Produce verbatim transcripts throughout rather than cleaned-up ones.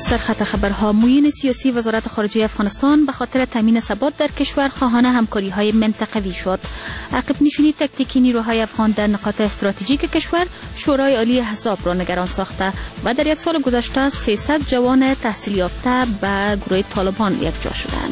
سرخط خبرها. معین سیاسی وزارت خارجه افغانستان به خاطر تامین ثبات در کشور خواهان همکاری‌های منطقوی شد. عقب نشینی تکتیکی نیروهای افغان در نقاط استراتژیک کشور شورای عالی احزاب را نگران ساخته و در یک سال گذشته سیصد جوان تحصیل یافته به گروه طالبان یکجا شدند.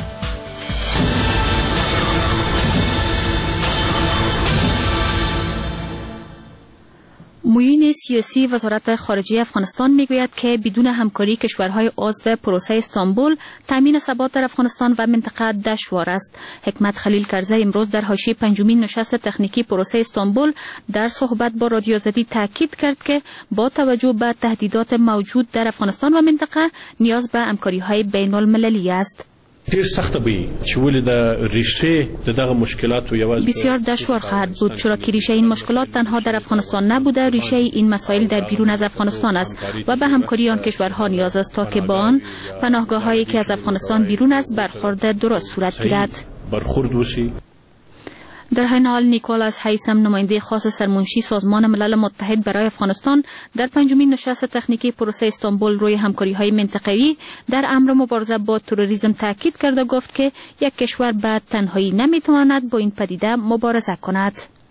معین سیاسی وزارت خارجه افغانستان میگوید که بدون همکاری کشورهای عضو پروسه استانبول تامین ثبات در افغانستان و منطقه دشوار است. حکمت خلیل کرزی امروز در حاشیه پنجمین نشست تکنیکی پروسه استانبول در صحبت با رادیو آزادی تاکید کرد که با توجه به تهدیدات موجود در افغانستان و منطقه نیاز به همکاری‌های بین المللی است. بسیار دشوار خواهد بود چرا که ریشه این مشکلات تنها در افغانستان نبوده، ریشه این مسائل در بیرون از افغانستان است و به همکاری آن کشورها نیاز است تا که با آن پناهگاه‌هایی که از افغانستان بیرون است برخورد درست صورت گیرد. در همین حال نیکولاس هیثم نماینده خاص سرمنشی سازمان ملل متحد برای افغانستان در پنجمین نشست تکنیکی پروسه استانبول روی همکاری‌های منطقه‌ای در امر مبارزه با تروریسم تاکید کرد و گفت که یک کشور به تنهایی نمی‌تواند با این پدیده مبارزه کند.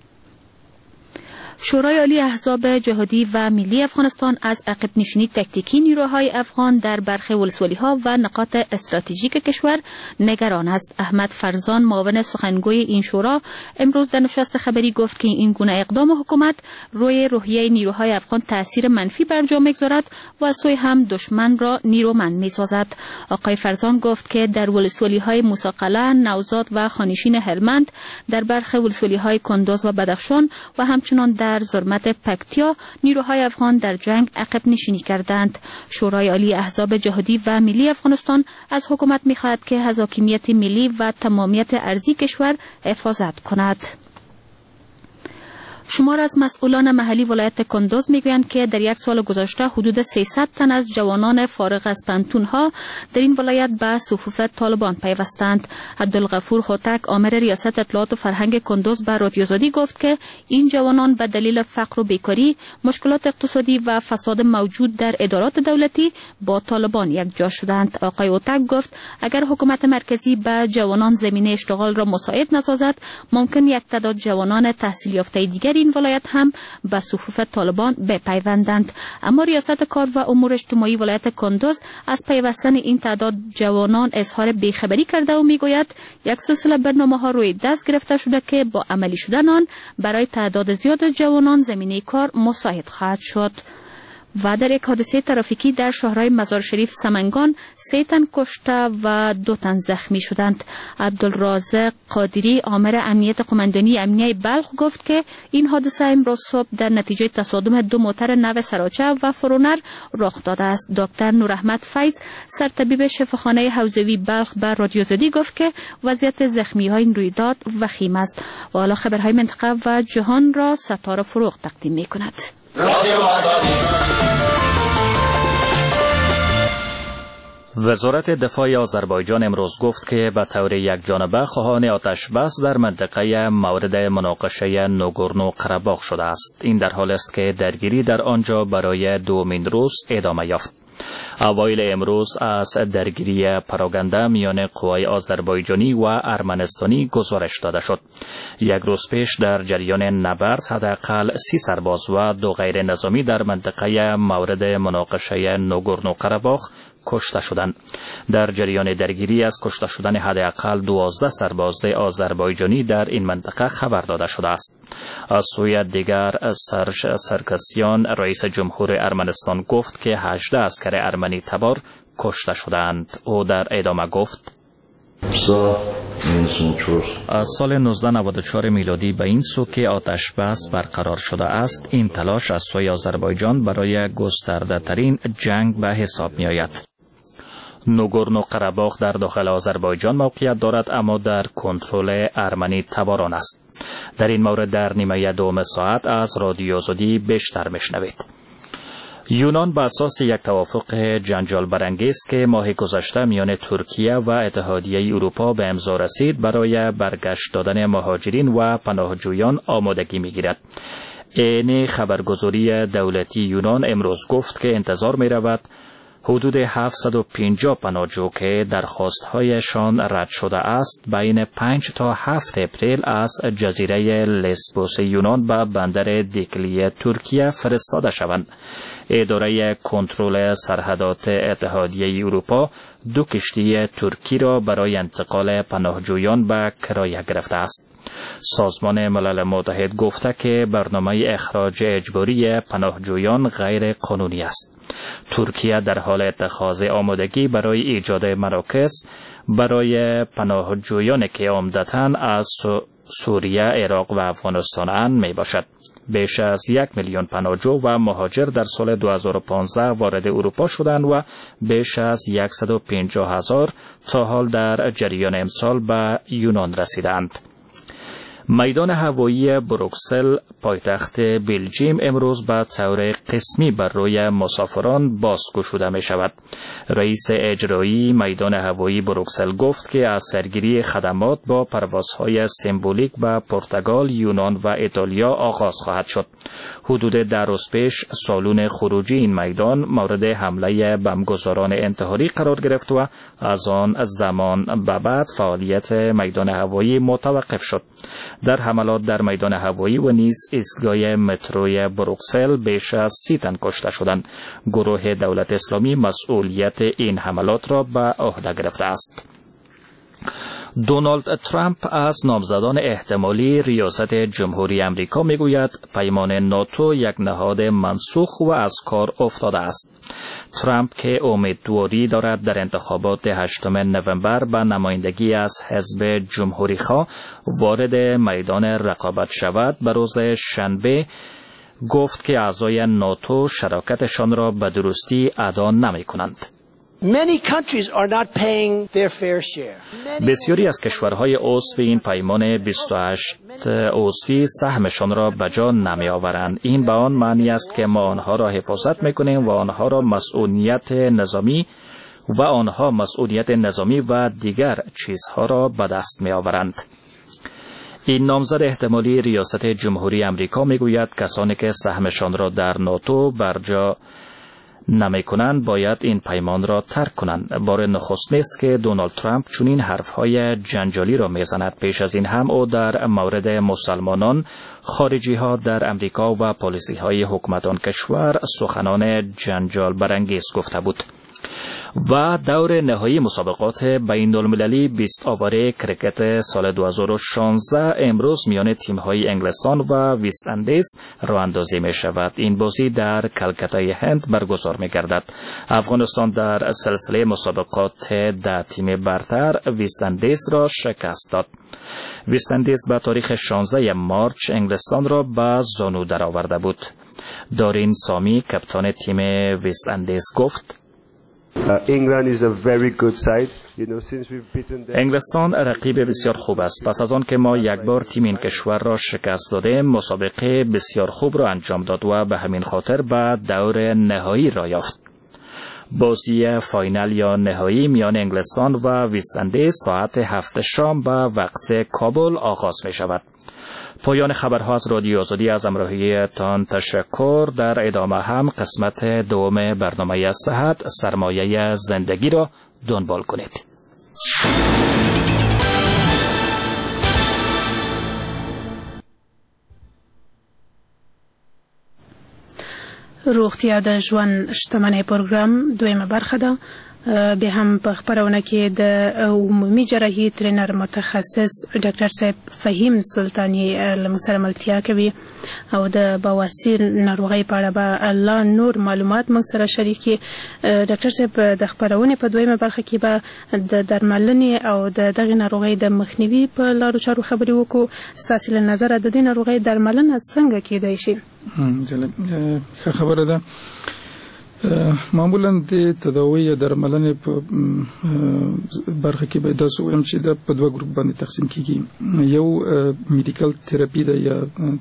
شورای عالی احزاب جهادی و ملی افغانستان از عقب نشینی تکتیکی نیروهای افغان در برخی ولسوالی‌ها و نقاط استراتژیک کشور نگران است. احمد فرزان معاون سخنگوی این شورا امروز در نشست خبری گفت که این گونه اقدام حکومت روی روحیه نیروهای افغان تاثیر منفی بر جا می‌گذارد و از سوی هم دشمن را نیرومند می‌سازد. آقای فرزان گفت که در ولسوالی‌های موسی-قلعه، نوزاد و خانشین هلمند، در برخی ولسوالی‌های کندوز و بدخشان و همچنان در زرمت پکتیا نیروهای افغان در جنگ عقب نشینی کردند. شورای عالی احزاب جهادی و ملی افغانستان از حکومت می‌خواهد که از حاکمیت ملی و تمامیت ارضی کشور حفاظت کند. شمار از مسئولان محلی ولایت کندوز میگویند که در یک سال گذشته حدود سیصد تن از جوانان فارغ از پنتونها در این ولایت به صفوف طالبان پیوستند. عبدالغفور هوتک عامل ریاست اطلاعات و فرهنگ کندوز به رادیو آزادی گفت که این جوانان به دلیل فقر و بیکاری، مشکلات اقتصادی و فساد موجود در ادارات دولتی با طالبان یکجا شدند. آقای هوتک گفت اگر حکومت مرکزی به جوانان زمینه اشتغال را مساعد نسازد، ممکن یک تعداد جوانان تحصیل یافته دیگر این ولایت هم به صفوف طالبان بپیوندند. اما ریاست کار و امور اجتماعی ولایت کندوز از پیوستن این تعداد جوانان اظهار بیخبری کرده و میگوید یک سلسله برنامه‌ها روی دست گرفته شده که با عملی شدن آن برای تعداد زیاد جوانان زمینه کار مساعد خواهد شد. و در یک حادثه ترافیکی در شهرهای مزار شریف سمنگان سه تن کشته و دو تن زخمی شدند. عبدالرازق قادری آمر امنیت قماندانی امنیه بلخ گفت که این حادثه امروز صبح در نتیجه تصادم دو موتر نو سراچه و فرونر رخ داده است. دکتر نوراحمد فیض سرطبیب شفاخانه حوزوی بلخ به رادیو آزادی گفت که وضعیت زخمی های این رویداد وخیم است. و حالا خبرهای منطقه و جهان را ستاره فروغ تقدیم می کند. وزارت دفاع آذربایجان امروز گفت که به طور یکجانبه خواهان آتش بس در منطقه مورد مناقشه ناگورنو قره‌باغ شده است. این در حال است که درگیری در آنجا برای دومین روز ادامه یافت. اوایل امروز از درگیری پراگنده میان قوای آذربایجانی و ارمنستانی گزارش داده شد. یک روز پیش در جریان نبرد حداقل سی سرباز و دو غیر نظامی در منطقه مورد مناقشه ناگورنو قره‌باغ کشته شدند. در جریان درگیری از کشته شدن حداقل دوازده سرباز آذربایجانی در این منطقه خبر داده شده است. از سوی دیگر سرش سرکسیان رئیس جمهور ارمنستان گفت که هجده عسکر ارمنی تبار کشته شدند. او در ادامه گفت از سال نوزده نود و چهار میلادی به این سو که آتش بس برقرار شده است، این تلاش از سوی آذربایجان برای گسترده ترین جنگ به حساب می آید. ناگورنو قره‌باغ در داخل آذربایجان موقعیت دارد اما در کنترل ارمنی تباران است. در این مورد در نیمه دوم ساعت از رادیو آزادی بیشتر میشنوید. یونان به اساس یک توافق جنجال برانگیز که ماه گذشته میان ترکیه و اتحادیه اروپا به امضا رسید برای برگشت دادن مهاجرین و پناهجویان آمادگی میگیرد. این خبرگزاری دولتی یونان امروز گفت که انتظار می رود حدود هفتصد و پنجاه پناهجو که درخواست‌هایشان رد شده است بین پنج تا هفت اپریل از جزیره لسبوس یونان به بندر دیکلی ترکیه فرستاده شوند. اداره کنترل سرحدات اتحادیه اروپا دو کشتی ترکی را برای انتقال پناهجویان به کرایه گرفته است. سازمان ملل متحد گفته که برنامه اخراج اجباری پناهجویان غیر قانونی است. ترکیه در حال اتخاذ آمادگی برای ایجاد مراکز برای پناهجویانی که عمدتاً از سوریه، عراق و افغانستان اند می باشد. بیش از یک میلیون پناهجو و مهاجر در سال دو هزار و پانزده وارد اروپا شدند و بیش از صد و پنجاه هزار تا حال در جریان امسال به یونان رسیدند. میدان هوایی بروکسل پایتخت بلژیم امروز به طور قسمی بر روی مسافران باز گشوده می شود. رئیس اجرایی میدان هوایی بروکسل گفت که از سرگیری خدمات با پروازهای سمبولیک به پرتغال، یونان و ایتالیا آغاز خواهد شد. حدود ده روز پیش سالن خروجی این میدان مورد حمله بمبگذاران انتحاری قرار گرفت و از آن زمان به بعد فعالیت میدان هوایی متوقف شد. در حملات در میدان هوایی و نیز ایستگاه متروی بروکسل بیش از سی تن کشته شدند. گروه دولت اسلامی مسئولیت این حملات را به عهده گرفته است. دونالد ترامپ از نامزدان احتمالی ریاست جمهوری آمریکا میگوید پیمان ناتو یک نهاد منسوخ و از کار افتاده است. ترامپ که امیدواری دارد در انتخابات هشتم نوامبر به نمایندگی از حزب جمهوری خواه وارد میدان رقابت شود، به روز شنبه گفت که اعضای ناتو شراکتشان را به درستی ادا نمی کنند. بسیاری از کشورهای عضو این پیمان بیست و هشت عضوی سهمشان را به جا نمی آورند. این به آن معنی است که ما آنها را حفاظت میکنیم و آنها را مسئولیت نظامی و آنها مسئولیت نظامی و دیگر چیزها را به دست می آورند. این نامزد احتمالی ریاست جمهوری آمریکا میگوید کسانی که سهمشان را در ناتو برجا نمی کنند باید این پیمان را ترک کنند. بار نخست نیست که دونالد ترامپ چنین حرفهای جنجالی را میزند. پیش از این هم او در مورد مسلمانان، خارجی ها در امریکا و پالیسی های حکومت آن کشور سخنان جنجال برانگیز گفته بود. و دور نهایی مسابقات بین المللی بیست آوره کرکت سال دو هزار و شانزده امروز میان تیم‌های انگلستان و وست اندیز راه اندازی می شود. این بازی در کلکته هند برگزار می گردد. افغانستان در سلسله مسابقات ده تیم برتر وست اندیز را شکست داد. وست اندیز به تاریخ شانزده مارچ انگلستان را به زانو درآورده بود. دارین سامی کپتان تیم وست اندیز گفت: انگلستان رقیب بسیار خوب است. پس از آن که ما یک بار تیم این کشور را شکست دادیم، مسابقه بسیار خوب را انجام داد و به همین خاطر به دور نهایی را یافت. بازی فاینال یا نهایی میان انگلستان و وست اندیز ساعت هفت شام به وقت کابل آغاز می شود. پایان خبرها از رادیو آزادی. از همراهیتان تشکر. در ادامه هم قسمت دوم برنامه صحت سرمایه زندگی را دنبال کنید. روغتیا د ژوند شتمنۍ پروګرام دویمه برخه ده. به هم په خبرونه کې د عمومي جراحي ترینر متخصص ډاکټر صاحب فهیم سلطانی له سره ملتیا کوي او د بواسیر ناروغۍ په اړه به الله نور معلومات موږ سره شریکي. ډاکټر صاحب د خبرونې په دویمه برخه کې به د درملنې او د دغه ناروغۍ د مخنیوي په لارو چارو خبرې وکړو. ستاسو له نظره د دې ناروغۍ درملنه څنګه کېدای شي؟ ښه خبره ده. معمولا د تداوی یا درملنې په برخه کې به تاسو وایم چې د په دوه ګروپ باندې تقسیم کیږي. یو میډیکل تراپی ده یا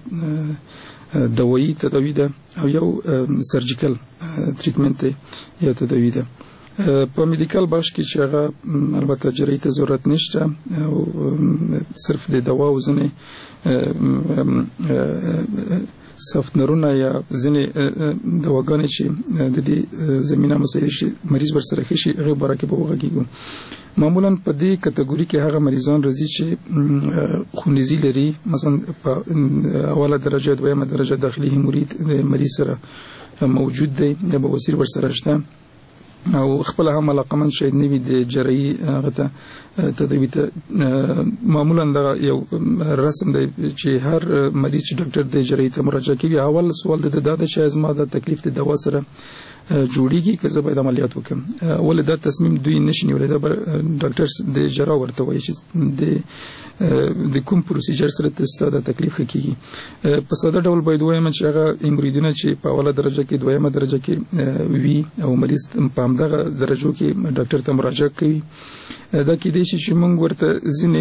دوايي تداوی ده او یو سرجیکل تریټمنټ یا تداوی ده. په میډیکل بخش کې چې هغه البته جراحي ته ضرورت نشته او صرف د دوا او ځنې سافټنرونه یا ځینې دواګانې چې د دې زمينه مساعد شي مریض ورسره خشي هغه برکه په وګړو. معمولا په دې کټګوري کې هغه مریضان راځي چې خونریزي لري، مثلا په اوله درجه دویمه درجه داخلي هیمورید مریض سره موجود دی یا بواسیر ورسره شته او خپل هم علاقمند شاید نوي د جراحي غته تداوی ته معمولا دا یو رسم دی چې هر مریض چې ډاکټر د جراحي ته مراجعه کوي اول سوال د داده چې ازما د تکلیف د دوا سره جوړیږي که زه باید عملیات وکم. ولې دا تصمیم دوی نشي نیولای، دا ډاکټر د جراح ورته وایي چې د د کوم پروسیجر سره تاسو د تکلیف کیږي. په ساده ډول باید وایم چې هغه هیموریدونه چې په اوله درجه کې دویمه درجه کې وي او مریض په همدغه درجو کې ډاکټر ته مراجعه کوي، دا کېدای شي چې موږ ورته ځینې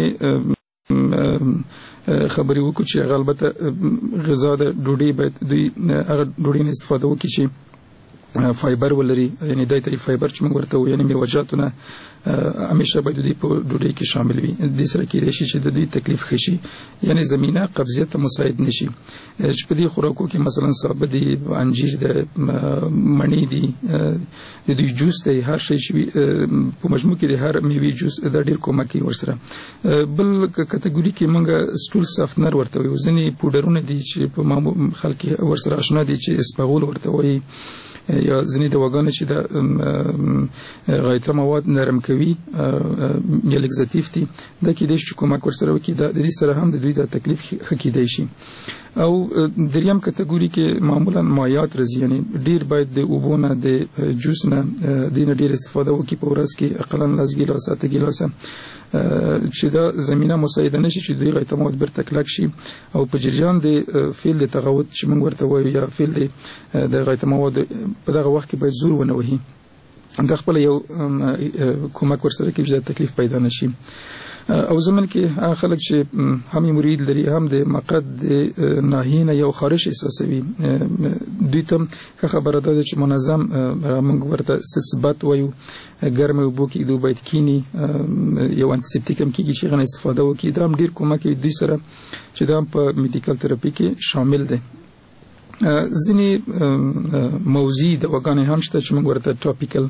خبرې وکړو چې البته غذا د ډوډۍ باید دوی هغه ډوډۍ نه استفاده وکړي چې فایبر ولري، یعنی دای ته فایبر چې موږ ورته وایو یعنی میوجاتونه همیشه باید دوی په ډوډۍ کې شامل وي. د سره کېدای شي چې د دوی تکلیف خشي یعنی زمينه قبضیت مساعد نشي چې په دې خوراکو کې مثلا ثابت دي انجیر د مڼې دي د دوی جوس دی هر شي چې په مجموع کې د هر میوې جوس د ډیر کومک کوي ورسره. بل کټګوري کې موږ سټول سافټنر ورته وایو، ځینې پودرونه دي چې په معمول خلک ورسره آشنا دي چې اسپاغول ورته وایي یا ځینې دواګانې چې د غایطه مواد نرم کوي یا لګزاتیف دي، دا کېدای شي کومک ورسره وکړي، د دې سره هم د دوی د تکلیف ښه کېدای شي. او دریم کټګوري کې معمولا مایعات راځي، یعنی ډیر باید د اوبو نه د جوس نه دینه ډیر استفاده وکړي په ورځ کې اقلا لاس ګیلاس اته ګیلاسه چې دا زمينه مساعده نشي چې دوی غایطه مواد برته کلک شي او په جریان د فیل د تغوت چې موږ ورته وایو یا فیل د غایطه مواد په دغه وخت کې باید زور ونه وهي، دا خپل یو کومک ورسره کوي چې تکلیف پیدا نشي. او زمن کې هغه خلک چې هم مرید لري هم د مقعد د ناهینه یو خارش احساسوي، دوی ته خبره ده چې منظم موږ ورته ثبات وایو ګرمه وبو کې دوی باید کینی یو انټیسپټیک هم کېږي چې غن استفاده وکړي، دا هم ډیر کومک کوي دوی سره چې دا په میډیکل تراپی کې شامل دي. ځینې موضوعي دواګانې هم شته چې موږ ورته ټاپیکل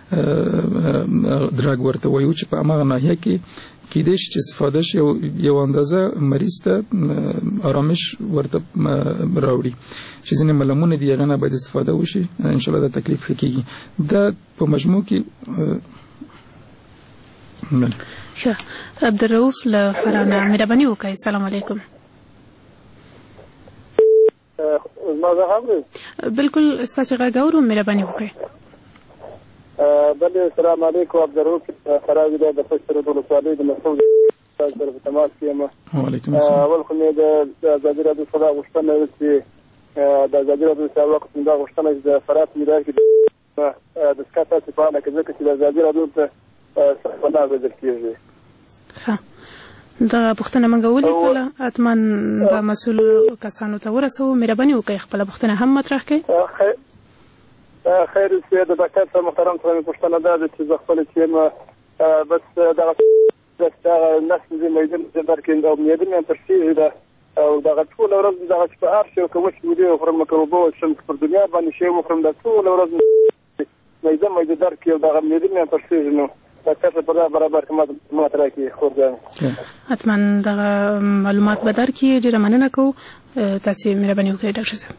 دراګ ورته وایو چې په هغه ناحیه کې کېدای شي چې استفاده شي یو اندازه مریض ته آرامش ورته راوړي، چې ځینې ملمونه دي هغه نه باید استفاده وشي ان شاء الله د تکلیف کېږي. دا په مجموع کې ښه. عبدالرؤف له فرانه مهرباني وکړئ. السلام علیکم. بالکل ستاسو غږ اورو، مهرباني وکړئ. بله السلام علیکم. عبدالرؤف خراوی ده د پشتر ولسوالۍ د مسعود سره په تماس کې یم. وعلیکم السلام. اول خو مې د ازادي راډیو څخه غوښتنه وکړه د ازادي راډیو څخه وخت دا غوښتنه چې د فرات ویلای کې د سکاټا په اړه کې ځکه چې د ازادي راډیو ته څنګه وځل کېږي. ښه، دا پوښتنه موږ ولیکله، اتمن به مسؤل کسانو ته ورسو. مهرباني وکړئ خپل پوښتنه هم مطرح کړئ. خیر سي د ډاکټر صاحب محترم څخه پوښتنه ده چې زه خپل چې بس دا دا نسل دې مېدان د درکین او مېدان په تفصیل ده او دا ټول ورځ دا چې په هر شي کوم چې ودی او فرم کوبو چې په دنیا باندې شی مو فرم د ټول ورځ مېدان مې درکې دا مېدان په تفصیل نو تاسو په برابر کومه ماتره کې خورځه اتمن دا معلومات به درکې ډیر مننه کو. تاسو مهرباني وکړئ ډاکټر صاحب.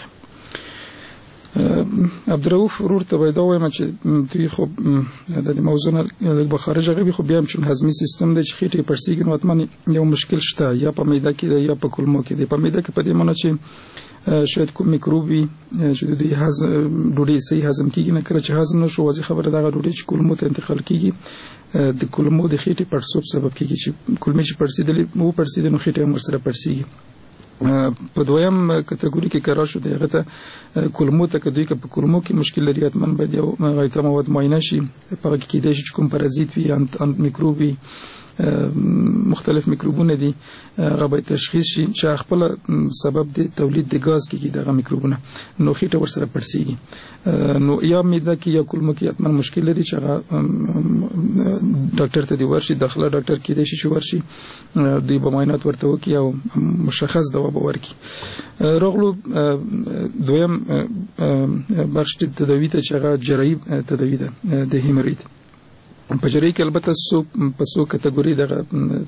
عبدالرؤف ورور ته باید وایم چې دوی خو د موضوع نه به خارج غوي، خو بیا هم چون هضمي سیستم د خېټې پرسیږي نو اتمن یو مشکل شته یا په معده کې یا په کولمو کې. په معده کې په دې معنی چې شاید کوم میکروب وي چې د هضم ډوډۍ صحیح هضم کیږي، نه کړي چې هضم نشو واځي خبره دغه ډوډۍ چې کولمو ته انتقال کیږي د کولمو د خېټې پړسوب سبب کیږي چې کولمې چې پړسیدلې مو پړسیدل نو خېټه هم سره پړسیږي. په دویم کټګوري کې قرار شو دغه ته کولمو ته کدوې کې په کولمو کې مشکل لري، اتمن باید یو غایطه مواد معاینه شي، په کې کېدای شي کوم پرازیت وي انت میکروب وي مختلف میکروبونه دي هغه به تشخیص شي چې خپل سبب د تولید د غاز کېږي دغه میکروبونه نو خېټه ورسره پړسیږي نو یا معده کې یا کولمو کې اتمن مشکل لري چې هغه ډاکټر ته دی ورشي داخله ډاکټر کې دی شي ورشي د معاینات ورته وکي او مشخص دوا به ورکي راغلو دویم برشت تداوی ته چې هغه جراحي تداوی ده د هیمورید په جراحي کې البته سو په سو کټګوري دغه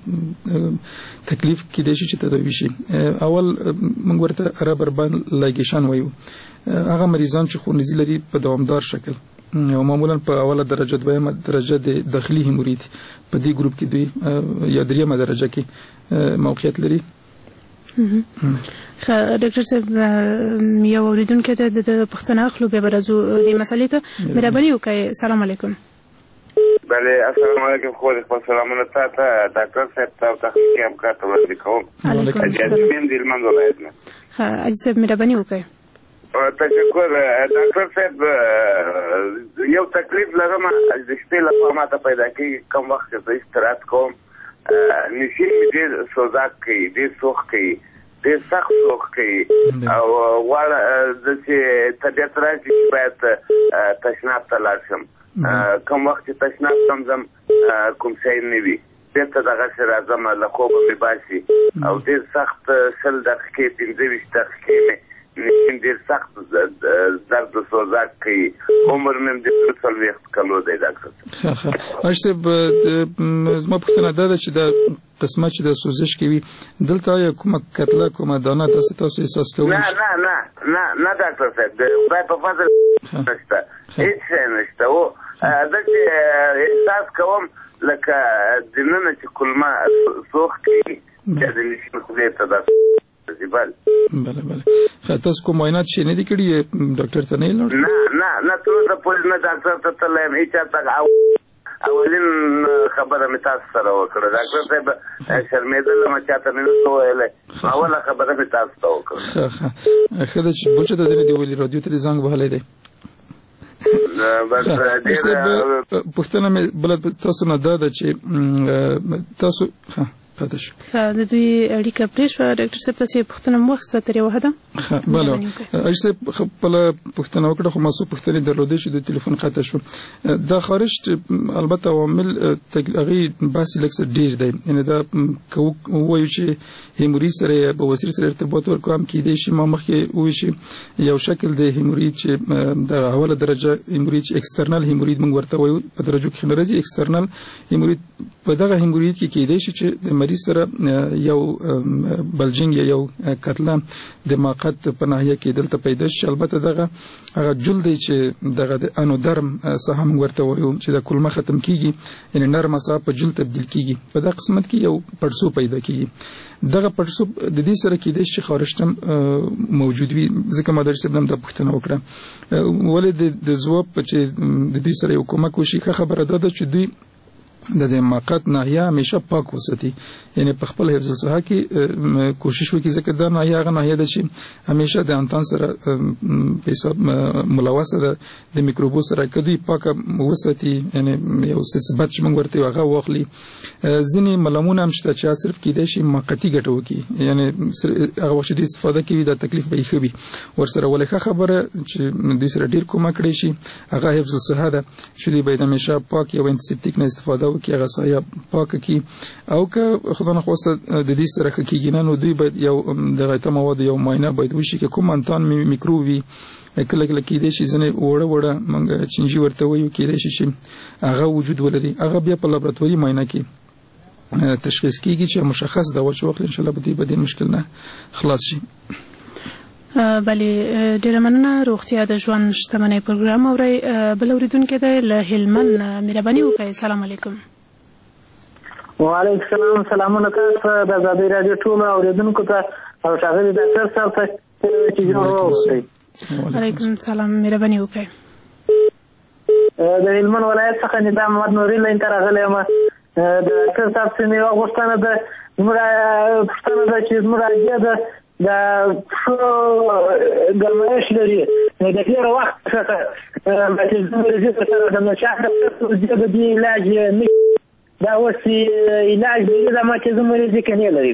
تکلیف کې د شي چې تداوی شي اول موږ ورته رابر باند لایګیشن وایو هغه مریضان چې خونریزي لري په دوامدار شکل او معمولا په اوله درجه دویمه درجه د داخلي هیمورید په دې ګروپ کې دوی یا دریمه درجه کې موقعیت لري ډاکټر صاحب یو اوریدونکو ته د پښتنه خلو به برازو د مسلې ته مهرباني وکړئ سلام علیکم بله السلام علیکم خو دې په سلامونه تاسو ډاکټر صاحب تاسو ته هم کاته وړاندې کوم علیکم السلام د هلمند ولایت نه ها اجازه مهرباني وکړئ تشکر ډاکټر صاحب یو تکلیف لرم د شپې لپاره ماته پیدا کیږي کوم وخت چې استراحت کوم نشي دې سوزاک کوي دې سوخ کوي دې سخت سوخ کوي او والا د چې طبيعت راځي باید تشناب ته لاړ شم کوم وخت چې تشناب کم زم کوم څه نه وي بیرته دغه سره راځم له خوبه مې باسي او ډېر سخت شل دقیقې پنځه ویشت دقیقې مې نشین ډېر سخت درد سوزاک کوي عمر مې د څلوېښت کلو دی ډاکټر صاحب زما پوښتنه دا ده چې د قسمه چې د سوزش کوي دلته یا کومه کتله کومه دانه تاسو تاسو احساس کوئ نه نه نه نه نه ډاکټر صاحب د خدای په فضل نشته هیڅ نشته او دا چې احساس کوم لکه د نن چې کلمه سوخ کوي چې د نشین خدای ته ده بله بله تاسو کوم معاینات شي نه دي کړي ډاکټر ته نه لاړ نه نه نه ټول د پولیس نه ډاکټر ته تلم هیڅ ته اولین خبره مې تاسو سره وکړه ډاکټر صاحب شرمېدل ما چاته نه ویل اوله خبره مې تاسو ته وکړه ښه ده چې بل څه د دې ویلي رادیو ته زنګ وهلی دی پوښتنه مې بل تاسو نه دا ده چې تاسو پاتې شو د دوی اړیکه پرې شوه ډاکټر صاحب تاسو پوښتنه مو واخیسته تر یوه حده بله اجازه خپله پوښتنه وکړه خو ما څو پوښتنې درلودې چې د تلیفون قطع شو دا خارج البته عوامل هغې بحث لږ څه ډېر دی یعنې دا ووایو چې هیمورید سره یا بواسیر سره ارتباط ورکړو هم کیدای شي ما مخکې ووایو چې یو شکل د هیمورید چې د اوله درجه هیمورید چې اکسټرنل هیمورید موږ ورته وایو په درجو کې نه راځي اکسټرنل هیمورید په دغه هیمورید کې کیدای شي چې د مریض سره یو بلجنګ یا یو کتله د ماقت په ناحیه کې دلته پیدا شي البته دغه هغه جلد چې دغه د انودرم څخه موږ ورته وایو چې د کلمه ختم کیږي یعنی نرمه ساه په جلد تبدیل کیږي په دغه قسمت کې یو پړسو پیدا کیږي دغه پړسو د دې سره کېدای شي خارجتم موجود وي ځکه ما درسه بلم د پښتنه وکړه ولې د ځواب چې د دې سره یو کومک وشي خبره ده چې دوی د د ماقت ناحیه همیشه پاک وساتي یعنی په خپل حفظ الصحه کې کوشش وکړي ځکه دا ناحیه هغه ناحیه ده چې همیشه د انتان سره په حساب ملوثه ده د میکروبو سره کدی پاک وساتي یعنی یو ثبت چې موږ ورته هغه واخلي ځینې ملمون هم شته چې صرف کېدای شي ماقتی ګټه وکړي یعنی هغه وخت د استفاده کوي د تکلیف به یې خوي ورسره ولې خبره چې د سره ډیر کومک کړي شي هغه حفظ الصحه ده چې دی باید همیشه پاک یو انتیسپټیک نه استفاده کې هغه سایه پاک کی او که خدای نه خواسته د دې سره کېږي نه نو دوی باید یو دغه ته مواد یو معاینه باید وشي چې کوم انتان میکروبي کله کله کېدای شي ځنې وړه وړه موږ چینجي ورته وایو کېدای شي چې هغه وجود ولري هغه بیا په لابراتواري معاینه کې تشخیص کیږي چې مشخص دا و چې وخت ان شاء الله به دې بدین مشکل نه خلاص شي بله ډیره مننه روغتیا د ژوند شتمنۍ پروګرام اورئ بل اوریدونکی دی له هلمند مهرباني وکړئ سلام علیکم وعلیکم السلام سلامونه تاسو د ازادۍ راډیو ټول اوریدونکو ته او ښاغلي ډاکټر صاحب ته چې جوړ ووسئ علیکم السلام مهرباني وکړئ د هلمند ولایت څخه ندا محمد نوري لاین ته راغلی یم د ډاکټر صاحب څخه یوه غوښتنه ده زموږ پوښتنه ده چې زموږ حاجیه ده د پښو ګرمایش لري د ډېره وخت څخه چې زموږ د چا د دې علاج نه دا اوس علاج دی دا ما چې زموږ مریض کني لري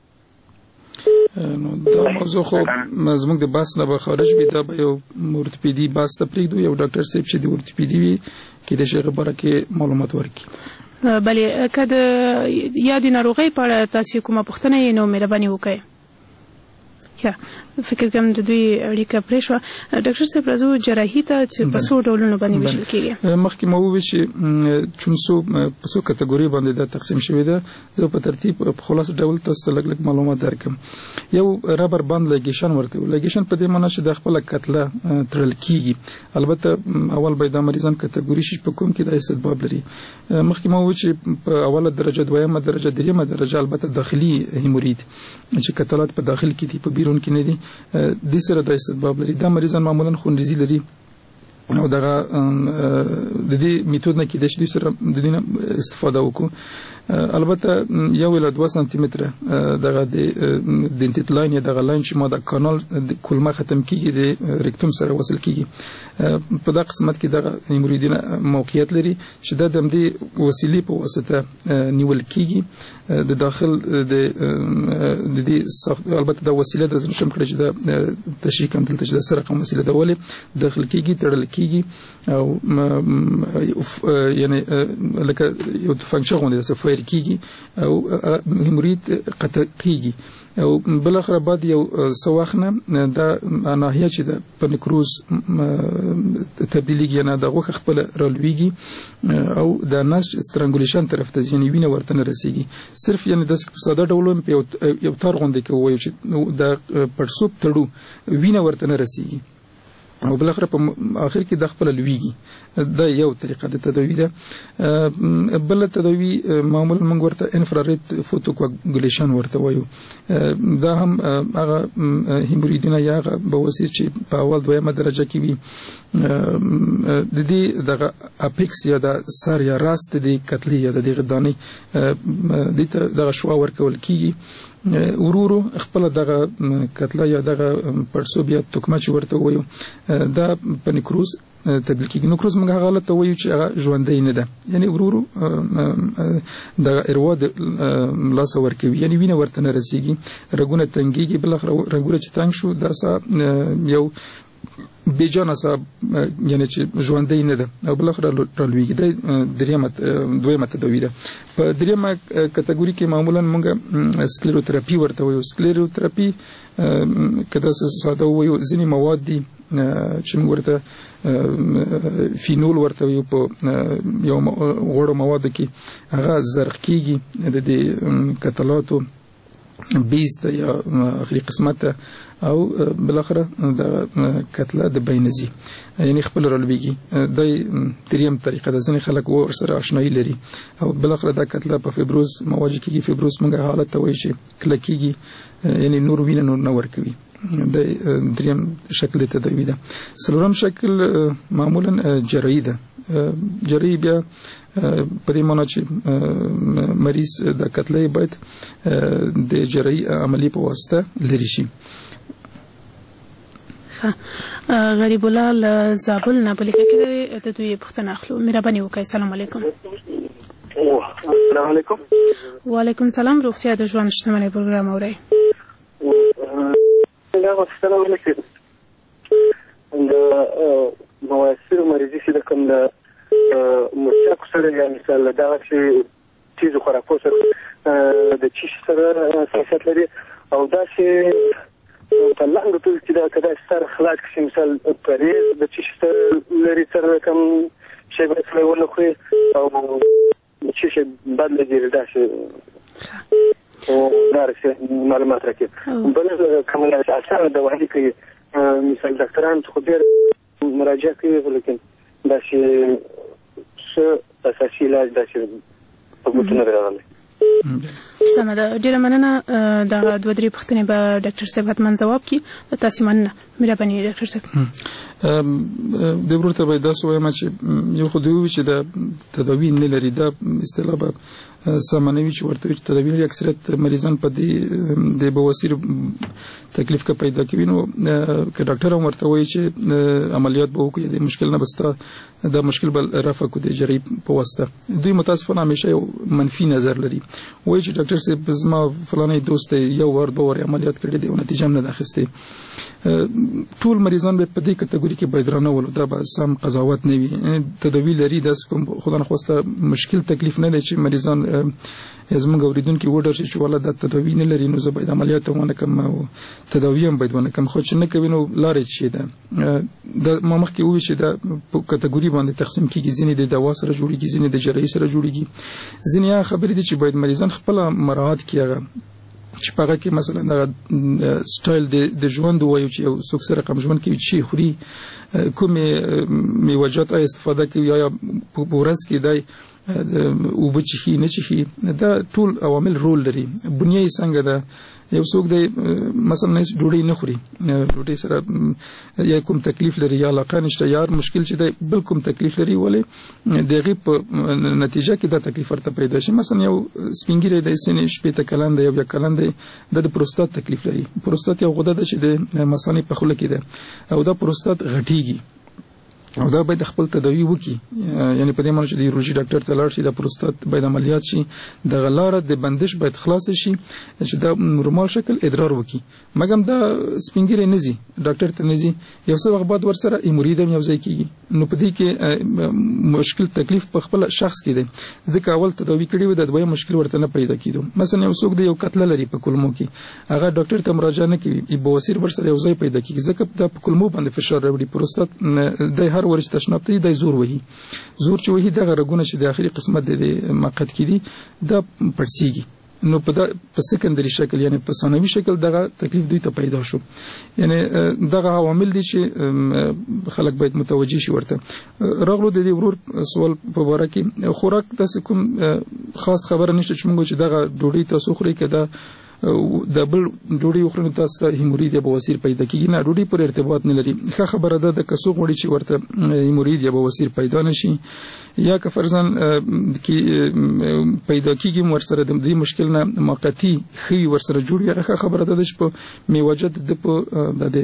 نو دا موضوع خو زموږ د بحث نه به خارج وي دا به یو اورتوپیدي بحث ته پرېږدو یو ډاکټر صاحب چې د اورتوپیدي وي کېدای شي هغه باره کې معلومات ورکړي. بلې که د یادې ناروغۍ په اړه تاسې کومه پوښتنه یې نو مهرباني وکړئ. ښه فکر کوم د دوی اړیکه پرې شوه. ډاکټر صاحب راځو جراحي ته چې په څو ډولونو باندې ویشل کېږي. مخکې مو وویل چې چون څو په څو کټګوري باندې دا تقسیم شوی ده زه په ترتیب په خلاص ډول تاسو ته لږ لږ معلومات درکړم. یو رابر باند لیګیشن ورته لیګیشن په دې معنی چې د خپل کتله تړل کېږي. البته اول به د مریضان کټګوري شي په کوم کې د استدباب لري. مخکې مو وویل چې په اوله درجه دویمه درجه دریمه درجه البته داخلي هیمورید چې کتلات په داخل کې دي په بیرون کې نه دي د سره د استدباب لري. دا مریضان معمولا خونریزي لري او دغه د دې میتود نه کې د شې سره د دې استفاده وکړو. البته یو ل دوه سانتي متر دغه د دنټیت لاین یا دغه لاین چې ما د کانال د کولمه ختم کیږي د ریکټوم سره وصل کیږي په دغه قسمت کې دغه هیموریدونه موقعیت لري چې د دمدې وسیلې په واسطه نیول کیږي د داخل د د دې البته د وسیله د زنشم کړي چې د تشریح کوم دلته چې د سره کوم وسیله د ولې داخل کیږي تړل کیږي او یعنی لکه یو فنکشن غوندي د سفر کیږي او هیمورید قطع کیږي او بل اخر بعد یو سواخنه د ناحیه چې د پنکروز تبدیلیږي نه د غوښ خپل رالویږي او د ناس سترانګولیشن طرف ته ځینې وینه ورته نه رسیږي. صرف یعنی د ساده ډول په یو تار غوندي کې وایي چې د پړسوب تړو وینه ورته نه رسیږي او بل اخر په اخر کې د خپل لویږي. دا یو طریقه د تداوی ده. بل تداوی معمولا موږ ورته انفرارید فوتوکواګولیشن ورته وایو. دا هم هغه هیموریدونه یا بواسیر چې په اول دویمه درجه کې وي د دې دغه اپیکس یا د سر یا راست د کتلې یا د دغه دانې د دغه شوا ورکول کیږي ورورو خپل دغه کتله یا دغه پړسوب یا توکمه چې ورته وایو دا پنکروز تبدیل کیږي. نکروز موږ هغه حالت ته وایو چې هغه ژوندۍ نه ده یعنی ورورو دغه اروا د لاس ورکوي یعنی وینه ورته نه رسیږي رګونه تنګيږي بل اخر رګونه چې تنګ شو دا یو بیجانه صاحب یعنی چې ژوندۍ نه ده او بل اخر رالویږي. د دریمه دویمه تداوی ده. په دریمه کټګوري کې معمولا موږ سکلیروتراپي ورته وایو. سکلیروتراپي کدا ساده وایو ځینې مواد دي چې موږ ورته فینول ورته وایو په یو غوړو مواد کې هغه زرق کیږي د دې کتلاتو بیست یا اخري قسمت او بالاخره د کتله د بینزي یعنی خپل رالویږي. د دریم طریقه د ځینې خلک ور سره آشنایی لري او بالاخره د کتله په فیبروز مواجه کیږي. فیبروز موږ حالت ته وایي چې کلکیږي یعنی نور وینه نور نه ورکوي. د دریم شکل د تداوی ده. څلورم شکل معمولا جراحي ده. جراحي بیا په دې معنی چې مریض د کتلې باید د جراحي عملی په واسطه لري شي. غریب الله زابل نه بلکې کې د دوی پښتنه اخلو. مهرباني وکړئ. السلام علیکم. السلام علیکم. وعلیکم السلام. روغتیا د ژوند شتمنۍ پروګرام اورئ. دا وسلام علیکم. د مواسیر مریضي چې کوم د مشاک سره یا مثال دا چې چیز خوراکو سره د چیش سره سیاست لري او دا چې په لاندې ټول چې دا کدا ستر خلاص کې مثال پریز د چیش سره لري سره کوم شی به څه ونه خو او چیش بد لري دا چې او درسه معلومات راکې بل کومه اساسه د وحدي کې مثال ډاکټران خو ډېر مراجعه کوي ولیکن دا چې څه اساسي علاج دا چې په متن راغلی. سمه ده. ډیره مننه. دا دوه درې پوښتنې به ډاکټر صاحب حتما ځواب کړي. تاسو مننه. مهرباني ډاکټر صاحب. د ورته به دا سوې ما چې یو خو دوی چې د تداوی نه لري دا اصطلاح به سامانوي چې ورته تداوی اکثریت مریضان په دې د بواسیر تکلیف کا پیدا کوي نو که ډاکټر هم ورته وایي چې عملیات به وکړي د مشکل نه بستا دا مشکل بل رفع کو د جری په واسطه دوی متاسفانه همیشه یو منفي نظر لري وایي چې ډاکټر صاحب زما فلانه دوست یو ور دوه ور عملیات کړی دی او نتیجه هم نه اخیسته ټول مریضان به په دې کټګوري کې باید رانه ول دا به سم قضاوت نه وي تداوی لري د کوم خدای خواسته مشکل تکلیف نه لري چې مریضان زموږ اوریدونکو وډر شي چې ولا د تداوی نه لري نو زه باید عملیات ونه کوم او تداوی هم باید ونه کوم خو چې نه کوي نو لارې شي ده د ما مخکې وی چې د کټګوري باندې تقسیم کیږي ځینې د دوا سره جوړیږي ځینې د جراحي سره جوړیږي ځینې خبرې دي چې باید مریضان خپل مراعات کیږي چې په هغه کې مثلا د سټایل د ژوند وایو چې یو څوک سره کوم ژوند کې چې خوري کومې میوجات استفاده کوي یا په ورځ کې دی او بچی نه چی دا ټول عوامل رول لري بنیادی څنګه ده یو څوک دی مثلا نه ډوډۍ نه خوري ډوډۍ سره یا کوم تکلیف لري یا علاقه نشته یا مشکل چې دی بل کوم تکلیف لري ولې دغه په نتیجه کې دا تکلیف ورته پیدا شي مثلا یو سپینګری د سینې شپې ته کلند یو یا کلند د پروستات تکلیف لري پروستات یو غده ده چې د مثانې په خوله کې ده او دا پروستات غټیږي او دا باید خپل تداوی وکي یعنی په دې معنی چې د یورولوژي ډاکټر ته لاړ شي د پروستات باید عملیات شي د غلاره د بندش باید خلاص شي چې دا نورمال شکل ادرار وکي مګم دا سپینګری نزي ډاکټر ته نزي یو څه وخت بعد ورسره ایمورید هم یو ځای کیږي نو په دې کې مشکل تکلیف په خپل شخص کې دی ځکه اول تداوی کړي و د دوی مشکل ورته نه پیدا کیدو مثلا یو څوک دی یو کتله لري په کولمو کې هغه ډاکټر ته مراجعه نه کوي بواسیر ورسره یو ځای پیدا کیږي ځکه د کولمو باندې فشار راوړي پروستات د هر ورش تشناب ته د زور وهي زور چې وهي دغه رګونه چې د اخري قسمت د مقعد کې دي دا پړسیږي نو په په سکندري شکل یعنی په ثانوي شکل دغه تکلیف دوی ته پیدا شو یعنی دغه عوامل دي چې خلک باید متوجي شي ورته راغلو د دې ورور سوال په واره کې خوراک تاسو کوم خاص خبره نشته چې موږ چې دغه ډوډۍ تاسو خوري کده د بل ډوډۍ وخورنه تاسو ته هیمورید یا بواسیر پیدا کیږي نه ډوډۍ پر ارتباط نه لري ښه خبره ده د کسو غوړي چې ورته هیمورید یا بواسیر پیدا نشي یا که فرضاً کې پیدا کیږي ورسره د دې مشکل نه موقتی خي ورسره جوړ یا ښه خبره ده چې په میوجد د په د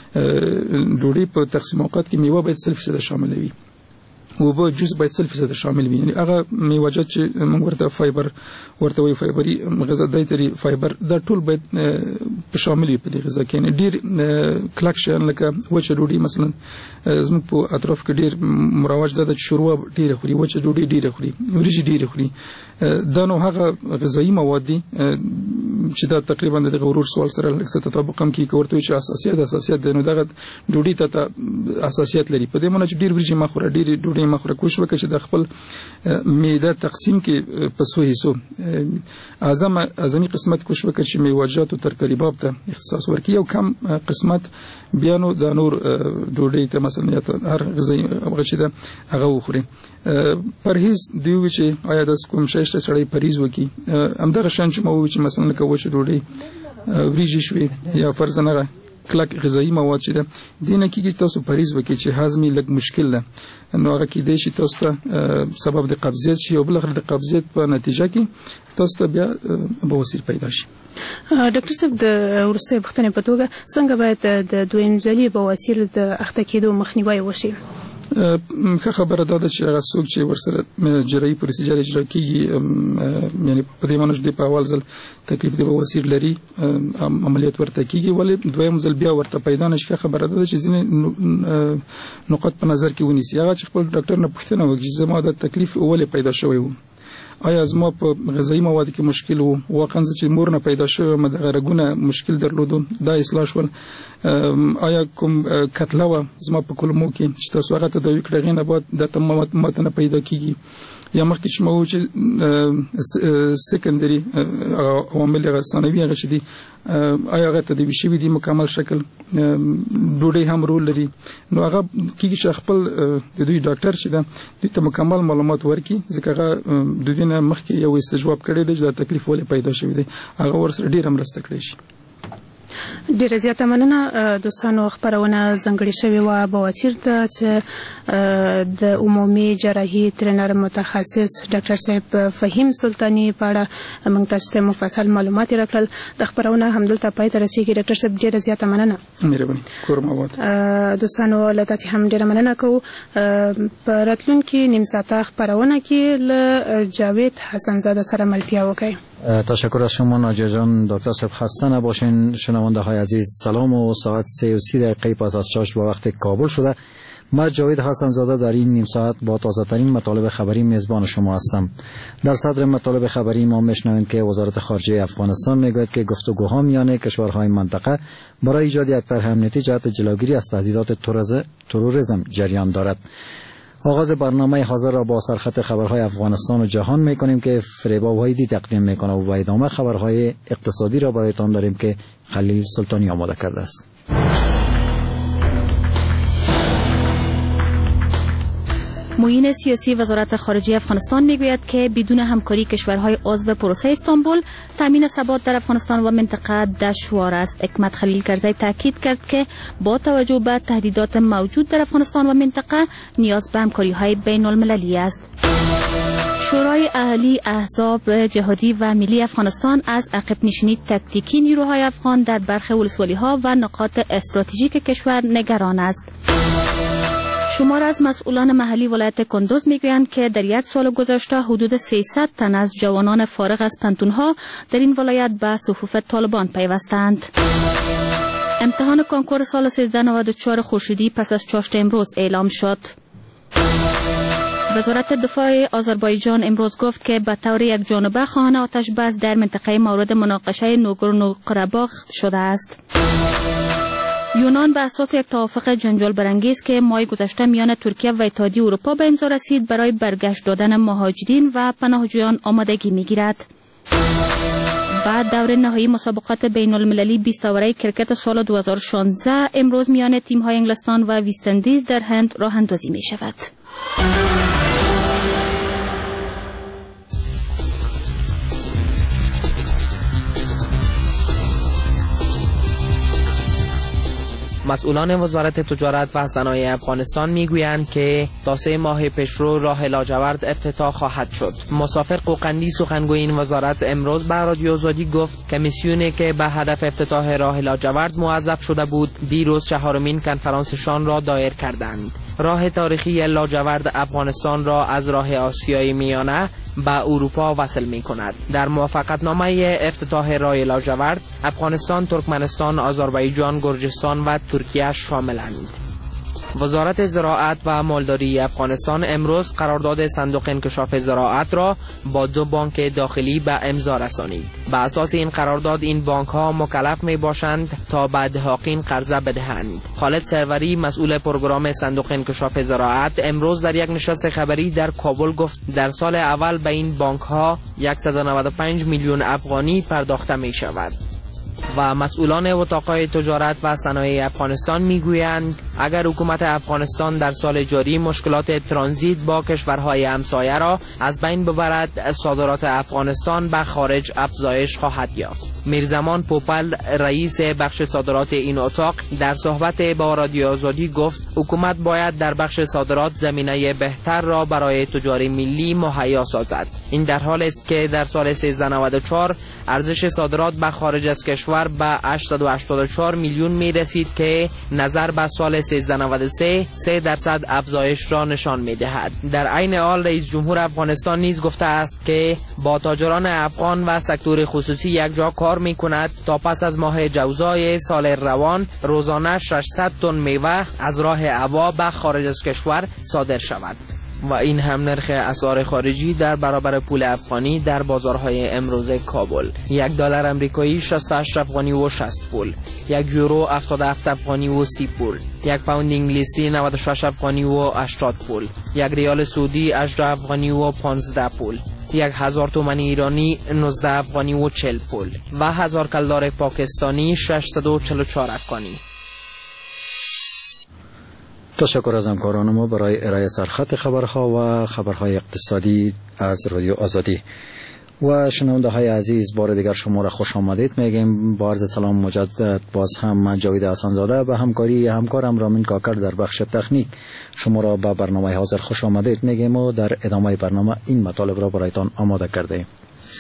ډوډۍ په تقسیم اوقات کې میوه باید صرف څه شامل وي او به جوس باید صرف څه شامل وي یعنی هغه میوجد چې موږ ورته فایبر ورته وي فایبري غذا دایتري فایبر دا ټول باید په شامل وي په دې غذا کې ډیر کلک شي لکه وچه ډوډۍ مثلا زموږ په اطراف کې ډیر مروج ده چې شوروا ډیر خوري وچه ډوډۍ ډیر خوري وريجي ډیر خوري دا نو هغه غذایی مواد دي چې دا تقریبا د غرور سوال سره لکه تطابق هم کې ورته چې اساسیت اساسیت نو دغه ډوډۍ ته اساسیت لري په دې معنی چې ډیر وريجي ما خوره ډیر ډوډۍ مخوره کوشش وکړي چې د خپل معده تقسیم کې په څو حصو اعظم اعظمي قسمت کوشش وکړي چې میوجات او ترکاری باب ته اختصاص ورکړي او کم قسمت بیانو د نور ډوډۍ ته مثلا هر غذایی هغه چې ده هغه وخوري پرهیز دیو چې آیا د کوم شي سړی پرهیز وکړي همدغه شان چې مو چې مثلا کوم چې ډوډۍ وریجی شوي یا فرضاً هغه کلک غذایی مواد چې ده دینه کې تاسو پرهیز وکړي چې هضمي لږ مشکل ده نو هغه کې د شي تاسو ته سبب د قبضیت شي او بل اخر د قبضیت په نتیجه کې تاسو ته بیا بواسیر پیدا شي ډاکټر صاحب د ورسته پښتنې په توګه څنګه باید د دویم ځلي بواسیر د اخته کېدو مخنیوي وشي ښه خبره ده چې هغه څوک چې ورسره جراحي پروسیجر اجرا کیږي یعنی په دې معنی چې په اول ځل تکلیف د بواسیر لري عملیات ورته کیږي ولې دویم ځل بیا ورته پیدا نشي خبره ده چې ځینې نقاط په نظر کې ونیسي هغه چې خپل ډاکټر نه پوښتنه وکړي چې زما د تکلیف ولې پیدا شوی و آیا زما په غذایی مواد کې مشکل وو واقعا چې مور نه پیدا شوی مده غرګونه مشکل درلودو دا اصلاح شول آیا کوم کتله و زما په کولمو کې چې تاسو هغه ته د وکړې نه بعد د تمامات متنه پیدا کیږي یا مخکې چې مو چې سکندري عوامل غسانوي هغه چې دي آیا هغه ته د وشي دي مکمل شکل ډوډۍ هم رول لري نو هغه کیږي چې خپل د دوی ډاکټر چې ده دوی ته مکمل معلومات ورکړي ځکه هغه د دې نه مخکې یو استجواب کړی دی چې د تکلیف ولې پیدا شوی دی هغه ورسره ډیر مرسته کړی شي ډیره زیاته مننه دوستانو. خبرونه ځانګړې شوې وه بواسیر ته چې د عمومي جراحي ترېنر متخصص ډاکټر صاحب فهیم سلطاني په اړه موږ تاسو ته مفصل معلومات راکړل. د خبرونه همدلته پای ته رسیږي. ډاکټر صاحب ډیره زیاته مننه. مهرباني. کور مو آباد. دوستانو له تاسو هم ډیره مننه کوو. په راتلونکي نیم ساعته خبرونه کې له جاوید حسنزاده سره ملتیا وکړئ. تشکر از شما ناجیه جان. دکتر صاحب خسته نباشین. شنونده های عزیز سلام و ساعت سه و سی دقیقه پس از چاشت به وقت کابل شده. من جاوید حسن زاده در این نیم ساعت با تازه ترین مطالب خبری میزبان شما هستم. در صدر مطالب خبری ما میشنویم که وزارت خارجه افغانستان میگوید که گفتگوها میان کشورهای منطقه برای ایجاد یک طرح امنیتی جهت جلوگیری از تهدیدات تروریسم جریان دارد. آغاز برنامه حاضر را با سرخط خبرهای افغانستان و جهان میکنیم که فریبا وحیدی تقدیم میکنه و ادامه خبرهای اقتصادی را برایتان داریم که خلیل سلطانی آماده کرده است. معین سیاسی وزارت خارجه افغانستان میگوید که بدون همکاری کشورهای عضو پروسه استانبول تامین ثبات در افغانستان و منطقه دشوار است. حکمت خلیل کرزی تاکید کرد که با توجه به تهدیدات موجود در افغانستان و منطقه نیاز به همکاری‌های بین المللی است. شورای اهلی احزاب جهادی و ملی افغانستان از عقب نشینی تکتیکی نیروهای افغان در برخی ولسوالی‌ها و نقاط استراتژیک کشور نگران است. شمار از مسئولان محلی ولایت کندوز میگویند که در یک سال گذشته حدود سیصد تن از جوانان فارغ از پنتونها در این ولایت به صفوف طالبان پیوستند. امتحان کنکور سال سیزده نود و چهار خورشیدی پس از چاشت امروز اعلام شد. وزارت دفاع آذربایجان امروز گفت که به طور یک جانبه خواهان آتش بس در منطقه مورد مناقشه ناگورنو قره‌باخ شده است. یونان به اساس یک توافق جنجال برانگیز که ماه گذشته میان ترکیه و اتحادیه اروپا به امضا رسید برای برگشت دادن مهاجرین و پناهجویان آمادگی میگیرد. بعد دور نهایی مسابقات بین المللی بیست اوره کرکت سال دو هزار و شانزده امروز میان تیم‌های انگلستان و ویست اندیز در هند راه اندازی می شود. مسئولان وزارت تجارت و صنایع افغانستان میگویند که تا سه ماه پیشرو راه لاجورد افتتاح خواهد شد. مسافر قوقندی سخنگوی این وزارت امروز به رادیو آزادی گفت کمیسیونی که به هدف افتتاح راه لاجورد موظف شده بود دیروز چهارمین کنفرانسشان را دایر کردند. راه تاریخی لاجورد افغانستان را از راه آسیای میانه به اروپا وصل می کند. در موافقتنامه افتتاح راه لاجورد افغانستان، ترکمنستان، آذربایجان، گرجستان و ترکیه شاملند. وزارت زراعت و مالداری افغانستان امروز قرارداد صندوق انکشاف زراعت را با دو بانک داخلی به امضا رسانید. به اساس این قرارداد این بانک ها مکلف می باشند تا به دهاقین قرضه بدهند. خالد سروری مسئول پروگرام صندوق انکشاف زراعت امروز در یک نشست خبری در کابل گفت در سال اول به این بانک ها صد و نود و پنج میلیون افغانی پرداخته می شود. و مسئولان اتاقهای تجارت و صنایع افغانستان میگویند اگر حکومت افغانستان در سال جاری مشکلات ترانزیت با کشورهای همسایه را از بین ببرد صادرات افغانستان به خارج افزایش خواهد یافت. میرزمان پوپل رئیس بخش صادرات این اتاق در صحبت با رادیو آزادی گفت حکومت باید در بخش صادرات زمینه بهتر را برای تجار ملی مهیا سازد. این در حالی است که در سال سیزده نود و چهار ارزش صادرات به خارج از کشور به هشتصد و هشتاد و چهار میلیون می رسید که نظر به سال سیزده نود و سه سه درصد افزایش را نشان می دهد. در عین حال رئیس جمهور افغانستان نیز گفته است که با تاجران افغان و سکتور خصوصی یکجا کار می کند تا پس از ماه جوزای سال روان روزانه ششصد تن میوه از راه هوا به خارج از کشور صادر شود. و این هم نرخ اسعار خارجی در برابر پول افغانی در بازارهای امروز کابل. یک دلار امریکایی شصت و هشت افغانی و شصت پول، یک یورو هفتاد و هفت افغانی و سی پول، یک پوند انگلیسی نود و شش افغانی و هشتاد پول، یک ریال سعودی هجده افغانی و پانزده پول، یک هزار تومان ایرانی نوزده افغانی و چهل پول و هزار کلدار پاکستانی ششصد و چهل و چهار افغانی. تشکر از همکاران ما برای ارائه سرخط خبرها و خبرهای اقتصادی از رادیو آزادی. و شنونده های عزیز، بار دیگر شما را خوش آمدید میگیم. با عرض سلام مجدد باز هم من جاوید حسن زاده و همکاری همکارم رامین کاکر در بخش تکنیک شما را به برنامه حاضر خوش آمدید میگیم و در ادامه برنامه این مطالب را برایتان آماده کرده ایم.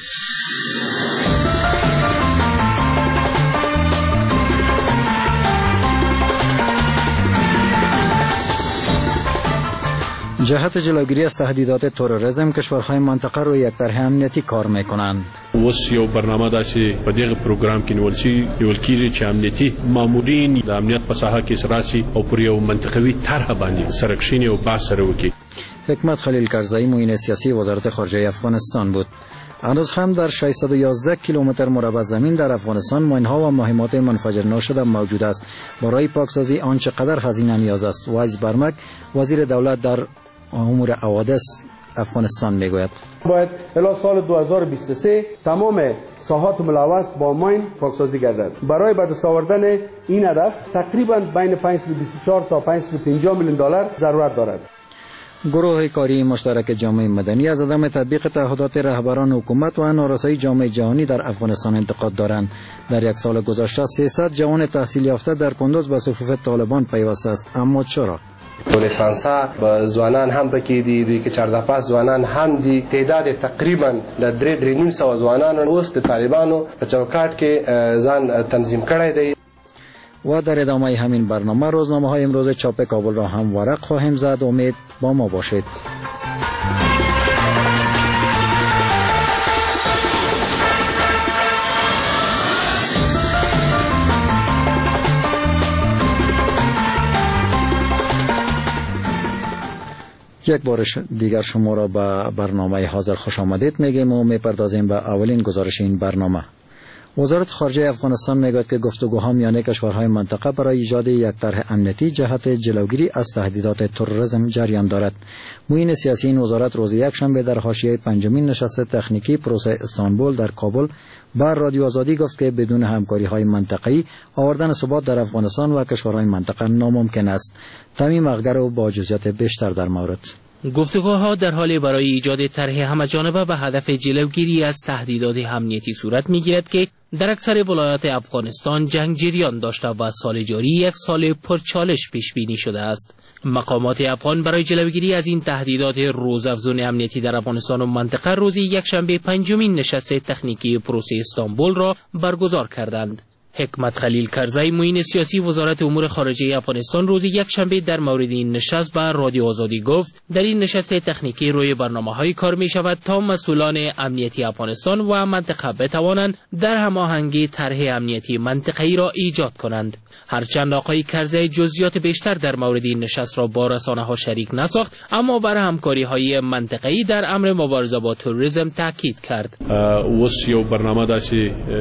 جهت جلوگیری از تهدیدات تروریسم کشورهای منطقه روی یک طرح امنیتی کار میکنند. اوس یو برنامه داسې په دغه پروګرام کې نیول شي نیول کېږي چې امنیتي مامورین د امنیت په ساحه کې سراسي او پر یو منطقوي طرح باندې سرکشینی او بحث سره وکړي. حکمت خلیل کرزی معین سیاسی وزارت خارجه افغانستان بود. هنوز هم در ششصد و یازده کیلومتر مربع زمین در افغانستان ماین‌ها و مهمات منفجر ناشده موجود است. برای پاکسازی آن چقدر هزینه نیاز است؟ وایز برمک وزیر دولت در امور حوادث افغانستان میگوید باید الی سال دو هزار و بیست و سه تمام ساحات ملوث با ماین پاکسازی گردد. برای به دست آوردن این هدف تقریبا بین پانصد و بیست و چهار تا پانصد و پنجاه میلیون دلار ضرورت دارد. گروه کاری مشترک جامعه مدنی از عدم تطبیق تعهدات رهبران حکومت و نارسایی جامعه جهانی در افغانستان انتقاد دارند. در یک سال گذشته سیصد جوان تحصیل یافته در کندوز به صفوف طالبان پیوسته است. اما چرا؟ ولسانسا با زوانان هم پکې دي دوی کې چارده پاس زوانان هم دي. تعداد تقریبا د درې درې نیم سوه زوانان اوس د طالبانو په چوکاټ کې ځان تنظیم کړی دی. و در ادامه همین برنامه روزنامه های امروز چاپ کابل را هم ورق خواهیم زد. امید با ما باشید. یک بار دیگر شما را به برنامه حاضر خوش آمدید میگیم و میپردازیم به اولین گزارش این برنامه. وزارت خارجه افغانستان میگوید که گفتگوها میان کشورهای منطقه برای ایجاد یک طرح امنیتی جهت جلوگیری از تهدیدات تروریسم جریان دارد. معین سیاسی این وزارت روز یکشنبه در حاشیه پنجمین نشست تکنیکی پروسه استانبول در کابل بر رادیو آزادی گفت که بدون همکاری های منطقه‌ای آوردن ثبات در افغانستان و کشورهای منطقه ناممکن است. تمیم اخگر و با جزئیات بیشتر در مورد گفتگوها در حال برای ایجاد طرح همه‌جانبه به هدف جلوگیری از تهدیدات امنیتی صورت می‌گیرد که در اکثر ولایات افغانستان جنگ جریان داشته و سال جاری یک سال پرچالش پیش بینی شده است. مقامات افغان برای جلوگیری از این تهدیدات روزافزون امنیتی در افغانستان و منطقه روز یکشنبه پنجمین نشست تکنیکی پروسه استانبول را برگزار کردند. حکمت خلیل کرزی معین سیاسی وزارت امور خارجه افغانستان روز یکشنبه در مورد این نشست به رادیو آزادی گفت در این نشست تکنیکی روی برنامه‌های کار می شود تا مسئولان امنیتی افغانستان و منطقه بتوانند در هماهنگی طرح امنیتی منطقه‌ای را ایجاد کنند. هرچند آقای کرزی جزئیات بیشتر در مورد این نشست را با رسانه‌ها شریک نساخت، اما بر همکاری‌های منطقه‌ای در امر مبارزه با تروریسم تاکید کرد. اوس یو برنامه داسې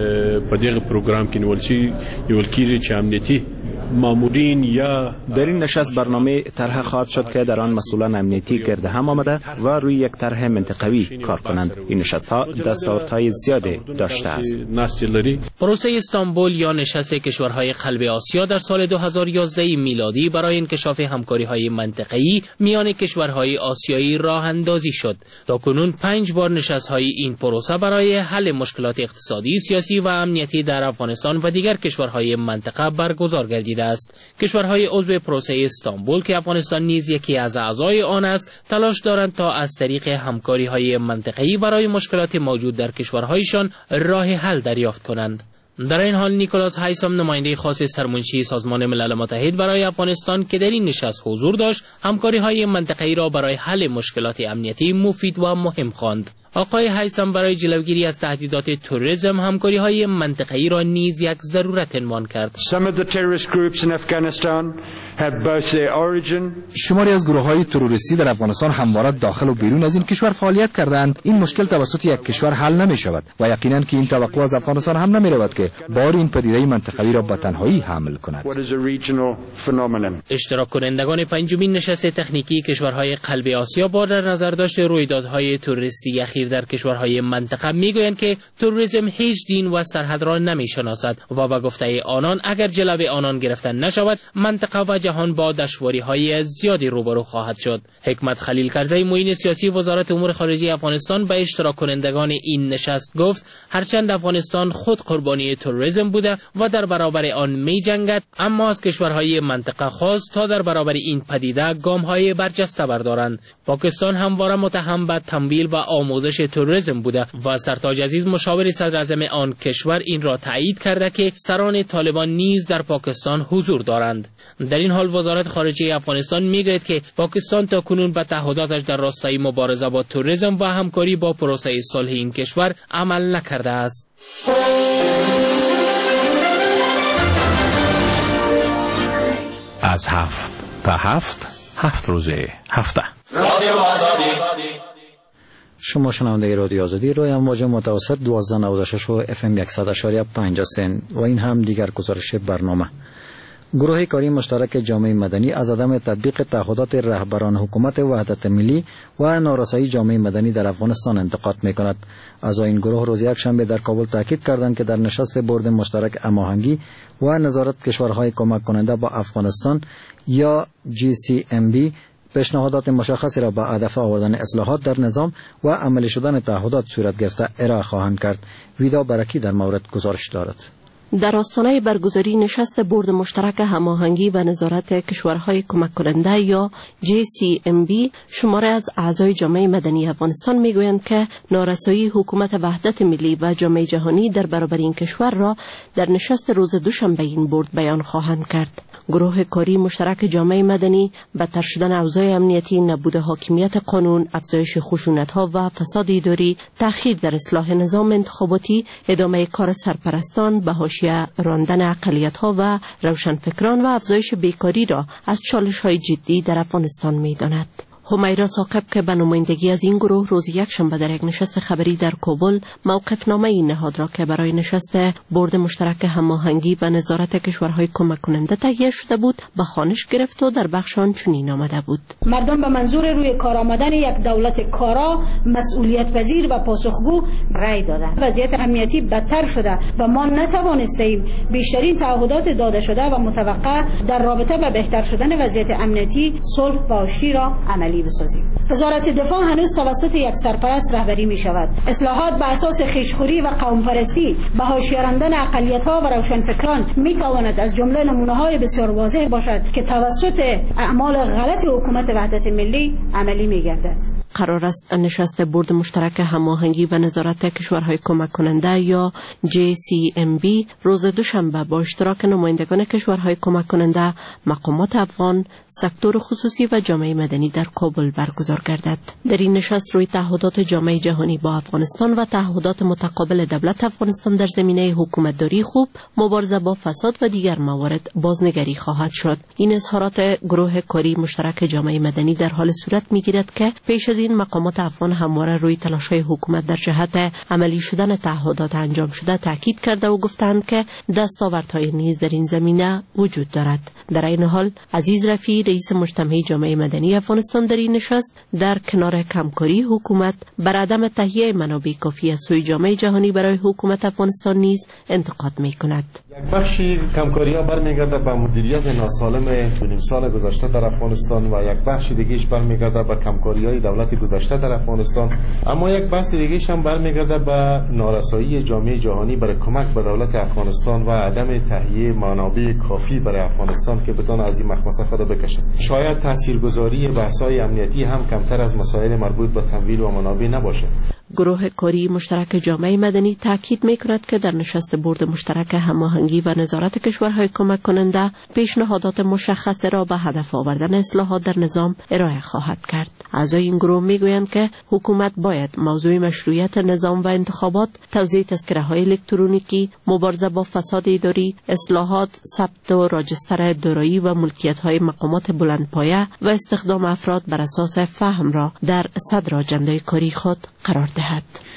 په دغه پروګرام کې نیول شي نیول کېږي چې امنیتي مامورین یا در این نشست برنامه طرح خواهد شد که در آن مسئولان امنیتی گرد هم آمده و روی یک طرح منطقوی کار کنند. این نشست ها دستاوردهای زیادی داشته است. پروسه استانبول یا نشست کشورهای قلب آسیا در سال دو هزار و یازده میلادی برای انکشاف همکاری‌های منطقه‌ای میان کشورهای آسیایی راه اندازی شد. تاکنون پنج بار نشست‌های این پروسه برای حل مشکلات اقتصادی، سیاسی و امنیتی در افغانستان و دیگر کشورهای منطقه برگزار گردیده است. کشورهای عضو پروسه استانبول که افغانستان نیز یکی از اعضای آن است، تلاش دارند تا از طریق همکاری‌های منطقه‌ای برای مشکلات موجود در کشورهایشان راه حل دریافت کنند. در این حال نیکولاس هایسام نماینده خاص سرمنشی سازمان ملل متحد برای افغانستان که در این نشست حضور داشت، همکاری‌های منطقه‌ای را برای حل مشکلات امنیتی مفید و مهم خواند. آقای هایسام برای جلوگیری از تهدیدات تروریسم همکاری‌های منطقه‌ای را نیز یک ضرورت عنوان کرد. شماری از گروه‌های تروریستی در افغانستان همواره داخل و بیرون از این کشور فعالیت کردند. این مشکل توسط یک کشور حل نمی‌شود و یقیناً که این توقع از افغانستان هم نمی‌رود که بار این پدیده منطقوی را به تنهایی حمل کند. اشتراک کنندگان پنجمین نشست تکنیکی کشورهای قلب آسیا با در نظر داشت رویدادهای تروریستی اخیر تأثیر در کشورهای منطقه میگویند که تروریسم هیچ دین و سرحد را نمیشناسد و با گفته آنان اگر جلوی آنان گرفته نشود منطقه و جهان با دشواری‌های زیادی روبرو خواهد شد. حکمت خلیل کرزی معین سیاسی وزارت امور خارجه افغانستان به اشتراک کنندگان این نشست گفت هرچند افغانستان خود قربانی تروریسم بوده و در برابر آن می جنگد، اما از کشورهای منطقه خواست تا در برابر این پدیده گام‌های برجسته بردارند. پاکستان همواره متهم به تمویل و آموزش تروریسم بوده و سرتاج عزیز مشاور صدر اعظم آن کشور این را تایید کرده که سران طالبان نیز در پاکستان حضور دارند. در این حال وزارت خارجه افغانستان میگوید که پاکستان تاکنون به تعهداتش در راستای مبارزه با تروریسم و همکاری با پروسه صلح این کشور عمل نکرده است. از هفت تا هفت هفت روزه هفته شما شنونده رادیو آزادی روی امواج متوسط دوازده نود و شش و اف ام صد و شش و پنج سن و این هم دیگر گزارش برنامه. گروه کاری مشترک جامعه مدنی از عدم تطبیق تعهدات رهبران حکومت وحدت ملی و نارسایی جامعه مدنی در افغانستان انتقاد می‌کند. اعضای این گروه روز یکشنبه در کابل تاکید کردند که در نشست بورد مشترک هماهنگی و نظارت کشورهای کمک کننده با افغانستان یا جی سی ام بی پیشنهادات مشخصی را به هدف آوردن اصلاحات در نظام و عملی شدن تعهدات صورت گرفته ارائه خواهند کرد. ویدا برکی در مورد گزارش دارد. در آستانه برگزاری نشست بورد مشترک هماهنگی و نظارت کشورهای کمک کننده یا جی سی ام بی شماره از اعضای جامعه مدنی افغانستان میگویند که نارسایی حکومت وحدت ملی و جامعه جهانی در برابر این کشور را در نشست روز دوشنبه این بورد بیان خواهند کرد. گروه کاری مشترک جامعه مدنی بدتر شدن اوضاع امنیتی، نبود حاکمیت قانون، افزایش خشونت‌ها و فساد اداری، تأخیر در اصلاح نظام انتخاباتی، ادامه کار سرپرستان، به حاشیه راندن اقلیت‌ها و روشنفکران و افزایش بیکاری را از چالش‌های جدی در افغانستان می‌داند. همیرا ثاقب که به نمایندگی از این گروه روز یکشنبه در یک نشست خبری در کابل موقفنامه این نهاد را که برای نشست بورد مشترک هماهنگی و نظارت کشورهای کمک کننده تهیه شده بود به خوانش گرفت و در بخش آن چنین آمده بود: مردم به منظور روی کار آمدن یک دولت کارا، مسئولیت پذیر و پاسخگو رأی دادند. وضعیت امنیتی بدتر شده و ما نتوانستیم بیشترین تعهدات داده شده و متوقع در رابطه با بهتر شدن وضعیت امنیتی، صلح و آشتی را عملی بسازیم. وزارت دفاع هنوز توسط یک سرپرست رهبری می شود. اصلاحات به اساس خویشخوری و قوم پرستی به حاشیه راندن اقلیت‌ها و روشنفکران می تواند از جمله نمونه‌های بسیار واضح باشد که توسط اعمال غلط حکومت وحدت ملی عملی می گردد. قرار است نشست بورد مشترک هماهنگی و نظارت کشورهای کمک کننده یا جی سی ام بی روز دوشنبه با اشتراک نمایندگان کشورهای کمک کننده، مقامات افغان، سکتور خصوصی و جامعه مدنی در کابل برگزار گردد. در این نشست روی تعهدات جامعه جهانی با افغانستان و تعهدات متقابل دولت افغانستان در زمینه حکومتداری خوب، مبارزه با فساد و دیگر موارد بازنگری خواهد شد. این اظهارات گروه کاری مشترک جامعه مدنی در حال صورت می‌گیرد که پیش از این مقامات افغان همواره روی تلاش‌های حکومت در جهت عملی شدن تعهدات انجام شده تاکید کرده و گفتند که دستاوردهای نیز در این زمینه وجود دارد. در این حال عزیز رفیع رئیس مجتمع جامعه مدنی افغانستان در این نشست در کنار کمکاری حکومت بر عدم تهیه منابع کافی از سوی جامعه جهانی برای حکومت افغانستان نیز انتقاد می‌کند. یک بخشی کمکاری‌ها برمیگرده به مدیریت ناسالم دو نیم سال گذشته در افغانستان و یک بخش دیگه‌اش برمیگرده به کمکاری‌های دولت گذشته در افغانستان، اما یک بحث دیگه‌اش هم برمیگرده به نارسایی جامعه جهانی برای کمک به دولت افغانستان و عدم تهیه منابع کافی برای افغانستان که بتونه از این مخمصه خود بکشه. شاید تاثیرگذاری بحث‌های امنیتی هم کمتر از مسائل مربوط به تمویل و منابع نباشه. گروه کاری مشترک جامعه مدنی تاکید می‌کند که در نشست بورد مشترک هماهنگی و نظارت کشورهای کمک کننده پیشنهادات مشخص را به هدف آوردن اصلاحات در نظام ارائه خواهد کرد. اعضای این گروه میگویند که حکومت باید موضوع مشروعیت نظام و انتخابات، توزیع تذکره‌های الکترونیکی، مبارزه با فساد اداری، اصلاحات، ثبت و راجستر دارایی و ملکیت‌های مقامات بلندپایه و استخدام افراد بر اساس فهم را در صدر اجنده کاری خود قرار دهد.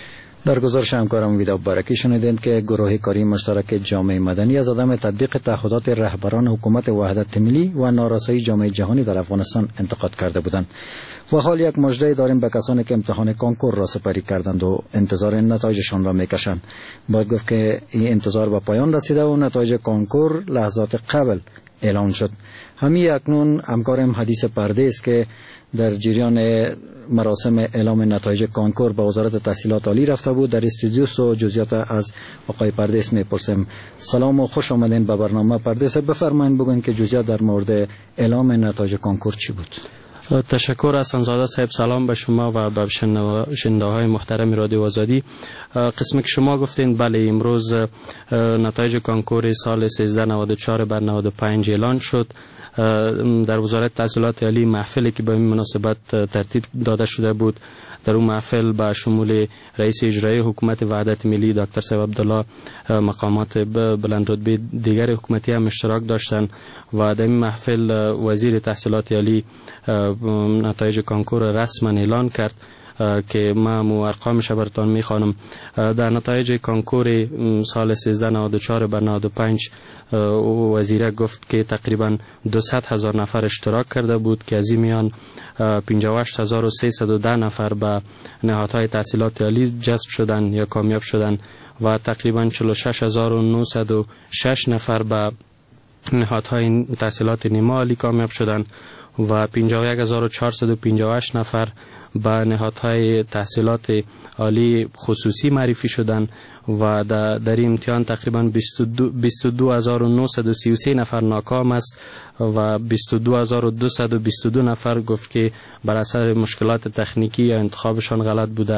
در گزارش همکارم ویدا بارکی شنیدند که گروه کاری مشترک جامعه مدنی از عدم تطبیق تعهدات رهبران حکومت وحدت ملی و نارسایی جامعه جهانی در افغانستان انتقاد کرده بودند. و حال یک مژده داریم به کسانی که امتحان کنکور را سپری کردند و انتظار نتایجشان را میکشند. باید گفت که این انتظار به پایان رسیده و نتایج کنکور لحظات قبل اعلام شد. همین اکنون همکارم حدیث پردیس که در جریان مراسم اعلام نتایج کنکور به وزارت تحصیلات عالی رفته بود در استودیو و جزئیات از آقای پردیس میپرسیم. سلام و خوش آمدین به برنامه. پردیس بفرمایید بگوین که جزئیات در مورد اعلام نتایج کنکور چی بود؟ تشکر حسن زاده صاحب. سلام به شما و به شنونده های محترم رادیو آزادی. قسمی که شما گفتین بله امروز نتایج کنکور سال سیزده نود و چهار بر نود و پنج اعلان شد. در وزارت تحصیلات عالی محفلی که به این مناسبت ترتیب داده شده بود، در اون محفل با شمول رئیس اجرایی حکومت وحدت ملی دکتر صاحب عبدالله مقامات بلند رتبه دیگر حکومتی هم اشتراک داشتند و در این محفل وزیر تحصیلات عالی نتایج کنکور رسما اعلان کرد که من ارقامش براتون میخوانم. در نتایج کنکور سال سیزده نود و چهار بر نود و پنج وزیر گفت که تقریبا دویست هزار نفر اشتراک کرده بود که از این میان پنجاه و هشت هزار و سیصد و ده نفر به نهادهای تحصیلات عالی جذب شدن یا کامیاب شدن و تقریبا چهل و شش هزار و نهصد و شش نفر به نهادهای تحصیلات نیمه عالی کامیاب شدن و پنجاه و یک هزار و چهارصد و پنجاه و هشت نفر به نهادهای تحصیلات عالی خصوصی معرفی شدند و در این امتحان تقریبا بیست و دو هزار و نهصد و سی و سه نفر ناکام است و بیست و دو هزار و دویست و بیست و دو نفر گفت که بر اثر مشکلات تکنیکی یا انتخابشان غلط بوده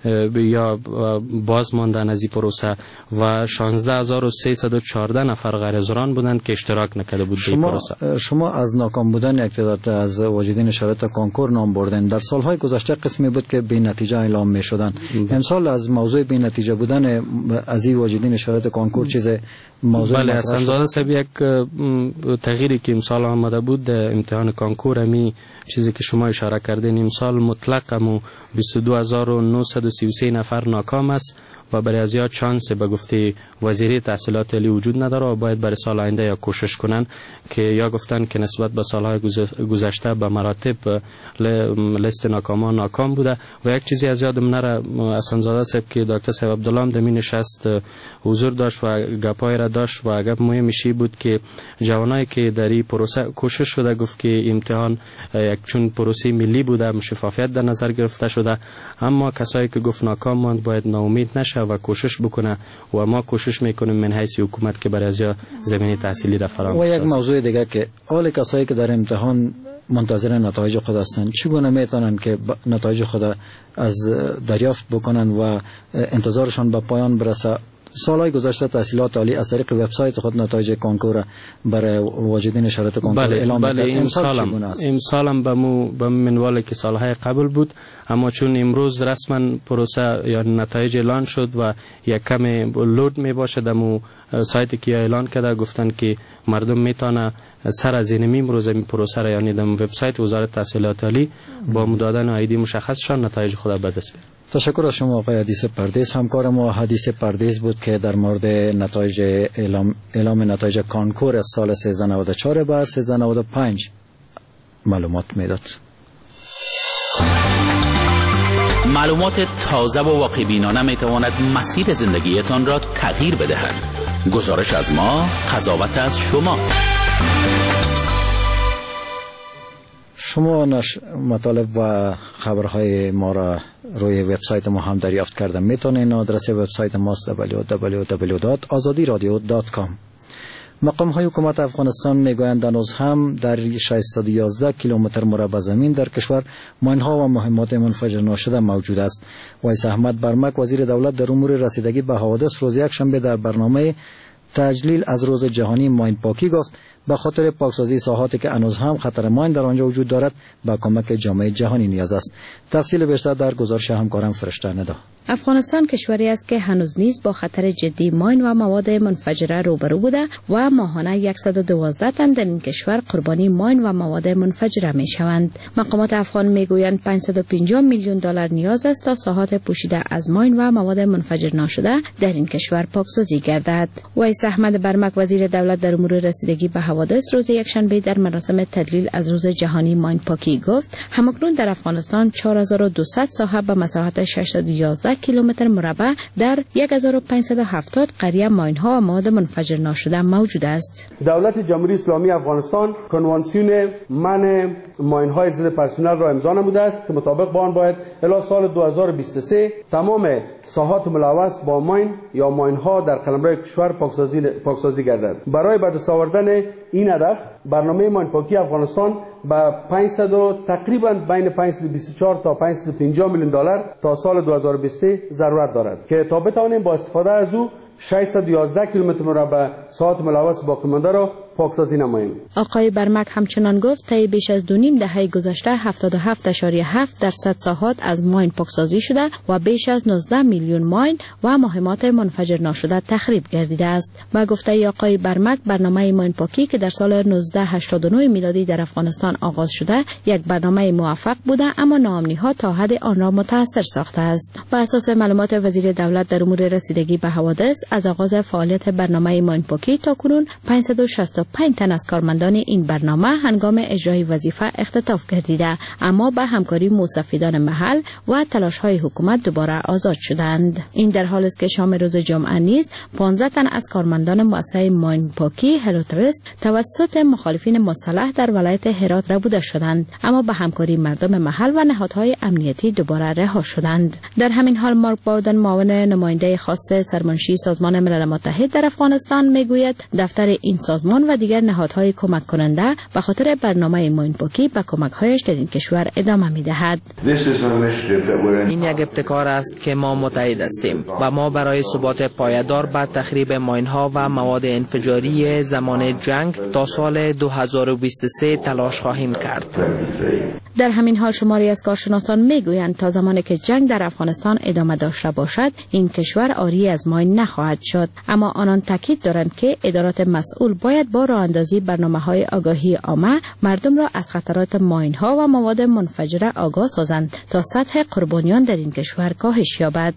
یا باز ماندن از این پروسه و شانزده هزار و سیصد و چهارده نفر غیر حاضران بودند که اشتراک نکرده بود در پروسه. شما از ناکام بودن یک تعداد از واجدین شرایط کنکور نام بردن. در سالهای گذشته قسمی بود که بی نتیجه اعلام می شدن. امسال از موضوع بی نتیجه بودن از این واجدین شرایط کنکور چیز موضوع بله حسن زاده صاحب یک تغییری که امسال آمده بود در امتحان کنکور می چیزی که شما اشاره کردین امسال مطلق مو بیست و دو هزار و نهصد و سی و سه نفر ناکام است و برای از یا چانس به گفته وزیر تحصیلات عالی وجود نداره و باید برای سال آینده یا کوشش کنن که یا گفتن که نسبت به سالهای گذشته به مراتب لیست ناکامان ناکام بوده و یک چیزی از یادم نره حسن زاده صاحب که دکتر صاحب عبدالله هم در می نشست حضور داشت و گپای را داشت و گپ مهمشی بود که جوانایی که در این پروسه کوشش شده گفت که امتحان یک چون پروسه ملی بوده شفافیت در نظر گرفته شده، اما کسایی که گفت ناکام ماند باید ناامید نشه و کوشش بکنه و ما کوشش میکنیم من حیث حکومت که برای از زمینه تحصیلی را فراهم و یک موضوع دیگه که اول کسایی که در امتحان منتظر نتایج خود هستند چگونه میتونن که نتایج خود از دریافت بکنن و انتظارشان به پایان برسه؟ سالهای گذشته تحصیلات عالی از طریق وبسایت خود نتایج کنکور برای واجدین شرایط کنکور بله، اعلام بله می‌کنند. امسالم امسالم به مو به منوال که سالهای قبل بود، اما چون امروز رسما پروسه یا نتایج اعلان شد و یک کم لود می باشه دمو سایتی که اعلان کرده گفتن که مردم میتونه سر از این امروز این پروسه را یعنی دم وبسایت وزارت تحصیلات عالی با مدادن آیدی مشخصشان نتایج خود به دست بیاره. تشکر از شما آقای حدیث پردیس. همکار ما حدیث پردیس بود که در مورد نتایج اعلام, اعلام نتایج کنکور از سال سیزده نود و چهار بر سیزده نود و پنج معلومات میداد. معلومات تازه و واقع‌بینانه میتواند مسیر زندگیتان را تغییر بدهد. گزارش از ما، قضاوت از شما. شما نش... مطالب و خبرهای ما را روی وبسایت ما هم دریافت کردن میتونین. آدرس وبسایت ماست دبلیو دبلیو دبلیو دات آزادی رادیو دات کام. مقام های حکومت افغانستان میگویند هنوز هم در ششصد و یازده کیلومتر مربع زمین در کشور ماین‌ها و مهمات منفجر ناشده موجود است. وایس احمد برمک وزیر دولت در امور رسیدگی به حوادث روز یک شنبه در برنامه تجلیل از روز جهانی ماین پاکی گفت به خاطر پاکسازی ساحاتی که هنوز هم خطر ماین در آنجا وجود دارد با کمک جامعه جهانی نیاز است. تفصیل بیشتر در گزارش همکارم فرشته ندا. افغانستان کشوری است که هنوز نیز با خطر جدی ماین و مواد منفجره روبرو بوده و ماهانه صد و دوازده تن در این کشور قربانی ماین و مواد منفجره می شوند. مقامات افغان می گویند پانصد و پنجاه میلیون دلار نیاز است تا ساحات پوشیده از ماین و مواد منفجر ناشده در این کشور پاکسازی گردد. ویس احمد برمک وزیر دولت در امور رسیدگی به حوادث روز یکشنبه در مراسم تدلیل از روز جهانی ماین پاکی گفت همکنون در افغانستان چهار هزار و دویست ساحه به مساحت ششصد و یازده کیلومتر مربع در هزار و پانصد و هفتاد قریه ماین ها و مواد منفجر ناشده موجود است. دولت جمهوری اسلامی افغانستان کنوانسیون من ماین های ضد پرسنل را امضا نموده است که مطابق با آن باید الی سال دو هزار و بیست و سه تمام ساحات ملوث با ماین یا ماین ها در قلمرو کشور پاکسازی پاکسازی گردد. برای به دست آوردن این هدف برنامه ماین پاکی افغانستان با پانصد تقریبا بین پانصد و بیست و چهار تا پانصد و پنجاه میلیون دلار تا سال دو هزار و بیست ضرورت دارد که تا بتوانیم با استفاده از او ششصد و یازده کیلومتر مربع ساحات ملوث باقی مانده را پاکسازی نماییم. آقای برمک همچنان گفت طی بیش از دو نیم دهه گذشته هفتاد و هفت اشاریه هفت درصد ساحات از ماین پاکسازی شده و بیش از نوزده میلیون ماین و مهمات منفجر ناشده تخریب گردیده است. با گفته آقای برمک برنامه ماین پاکی که در سال نوزده هشتاد و نه میلادی در افغانستان آغاز شده یک برنامه موفق بوده اما ناامنی‌ها تا حد آن را متاثر ساخته است. بر اساس معلومات وزیر دولت در امور رسیدگی به حوادث از آغاز فعالیت برنامه ماین پاکی تا کنون پانصد و شصت و پنج تن از کارمندان این برنامه هنگام اجرای وظیفه اختطاف گردیده اما با همکاری موسفیدان محل و تلاش‌های حکومت دوباره آزاد شدند. این در حالی است که شام روز جمعه نیز پانزده تن از کارمندان مؤسسه ماین پاکی هلوترست توسط مخالفین مسلح در ولایت هرات ربوده شدند اما با همکاری مردم محل و نهادهای امنیتی دوباره رها شدند. در همین حال مارک باودن معاون نماینده خاص سرمنشی سازمان ملل متحد در افغانستان میگوید دفتر این سازمان و دیگر نهادهای کمک کننده به خاطر برنامه ماین پاکی به کمک‌هایش در این کشور ادامه می‌دهد. این یک ابتکار است که ما متحد هستیم و ما برای ثبات پایدار به تخریب ماین‌ها و مواد انفجاری زمان جنگ تا سال دو هزار و بیست و سه تلاش خواهیم کرد. در همین حال شماری از کارشناسان میگویند تا زمانی که جنگ در افغانستان ادامه داشته باشد این کشور عاری از ماین نخواهد شد اما آنان تاکید دارند که ادارات مسئول باید با راه اندازی برنامه‌های آگاهی عامه مردم را از خطرات ماین‌ها و مواد منفجره آگاه سازند تا سطح قربانیان در این کشور کاهش یابد.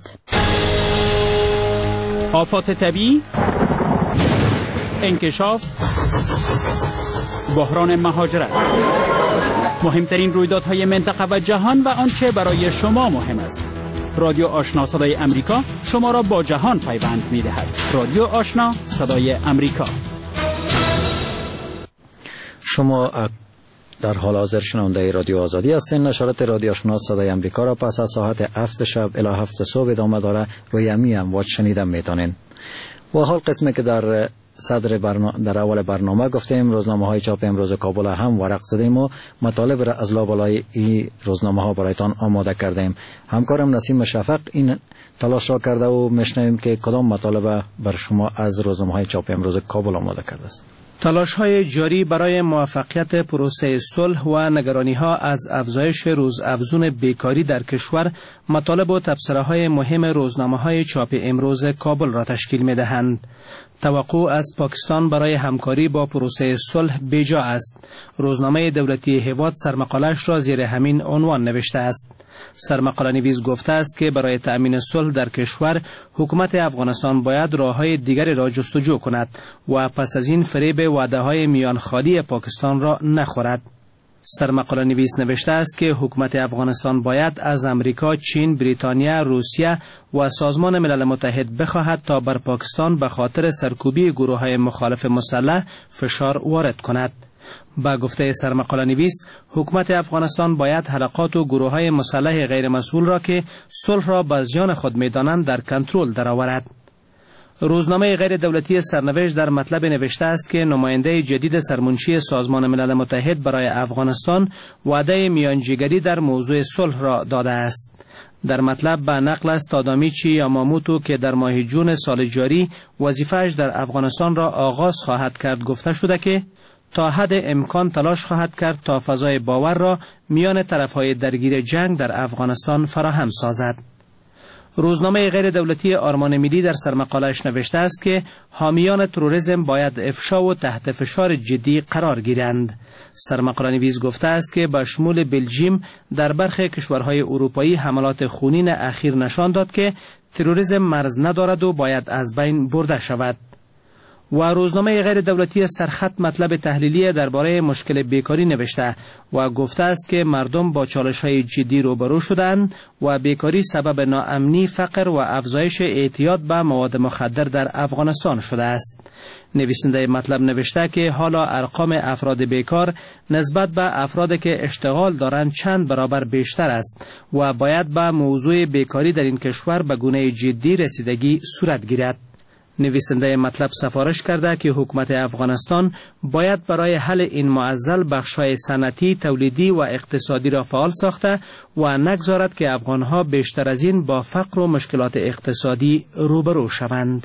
آفات طبیعی، انکشاف، بحران مهاجرت، مهمترین رویدادهای منطقه و جهان و آنچه برای شما مهم است. رادیو آشنا صدای امریکا شما را با جهان پیوند می‌دهد. رادیو آشنا صدای امریکا. شما در حال حاضر شنونده رادیو آزادی هستین. نشرات رادیو آشنا صدای امریکا را پس از ساعت هفت شب الی هفت صبح ادامه داره روی امی امواج شنیدن میتونین. و حال قسمی که در صدر برنامه در اول برنامه گفتیم روزنامه های چاپ امروز کابل هم ورق زدیم و مطالب را از لابلای این روزنامه ها برایتان آماده کردیم. همکارم نسیم شفق این تلاش را کرده و میشنویم که کدام مطالب بر شما از روزنامه های چاپ امروز کابل آماده کرده است. تلاش‌های جاری برای موفقیت پروسه صلح و نگرانی‌ها از افزایش روزافزون بیکاری در کشور مطالب و تبصره‌های مهم روزنامه‌های چاپ امروز کابل را تشکیل می‌دهند. توقع از پاکستان برای همکاری با پروسه صلح بیجا است. روزنامه دولتی هیواد سرمقاله‌اش را زیر همین عنوان نوشته است. سرمقاله نویس گفته است که برای تأمین صلح در کشور حکومت افغانستان باید راه‌های دیگری را جستجو کند و پس از این فریب وعده‌های میانخالی پاکستان را نخورد. سرمقاله نویس نوشته است که حکومت افغانستان باید از امریکا، چین، بریتانیا، روسیه و سازمان ملل متحد بخواهد تا بر پاکستان به خاطر سرکوبی گروه‌های مخالف مسلح فشار وارد کند. با گفته سرمقاله نویس، حکومت افغانستان باید حلقات و گروه‌های مسلح غیر مسئول را که صلح را به زیان خود می‌دانند در کنترل درآورد. روزنامه غیر دولتی سرنوشت در مطلب نوشته است که نماینده جدید سرمنشی سازمان ملل متحد برای افغانستان وعده میانجیگری در موضوع صلح را داده است. در مطلب به نقل از تادامیچی یاماموتو که در ماه جون سال جاری وظیفه‌اش در افغانستان را آغاز خواهد کرد گفته شده که تا حد امکان تلاش خواهد کرد تا فضای باور را میان طرفهای درگیر جنگ در افغانستان فراهم سازد. روزنامه غیر دولتی آرمان ملی در سرمقاله‌اش نوشته است که حامیان تروریسم باید افشا و تحت فشار جدی قرار گیرند. سرمقاله نویس گفته است که با شمول بلژیم در برخی کشورهای اروپایی حملات خونین اخیر نشان داد که تروریسم مرز ندارد و باید از بین برده شود. و روزنامه غیر دولتی سرخط مطلب تحلیلی درباره مشکل بیکاری نوشته و گفته است که مردم با چالش‌های جدی روبرو شدند و بیکاری سبب ناامنی، فقر و افزایش اعتیاد به مواد مخدر در افغانستان شده است. نویسنده مطلب نوشته که حالا ارقام افراد بیکار نسبت به افرادی که اشتغال دارند چند برابر بیشتر است و باید به موضوع بیکاری در این کشور به گونه جدی رسیدگی صورت گیرد. نویسنده مطلب سفارش کرده که حکومت افغانستان باید برای حل این معضل بخش‌های صنعتی، تولیدی و اقتصادی را فعال ساخته و نگذارد که افغانها بیشتر از این با فقر و مشکلات اقتصادی روبرو شوند.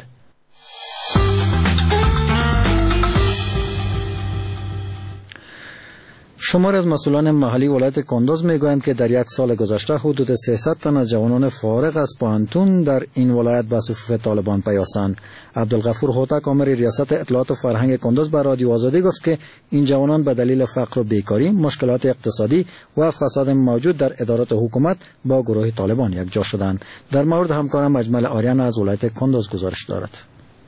شمار از مسئولان محلی ولایت کندوز میگویند که در یک سال گذشته حدود سیصد تن از جوانان فارغ از پوهنتون در این ولایت به صفوف طالبان پیوستند. عبدالغفور هوتک آمر ریاست اطلاعات و فرهنگ کندوز به رادیو آزادی گفت که این جوانان به دلیل فقر و بیکاری، مشکلات اقتصادی و فساد موجود در ادارات حکومت با گروه طالبان یکجا شدند. در مورد همکارم اجمل آریان از ولایت کندوز گزارش دارد.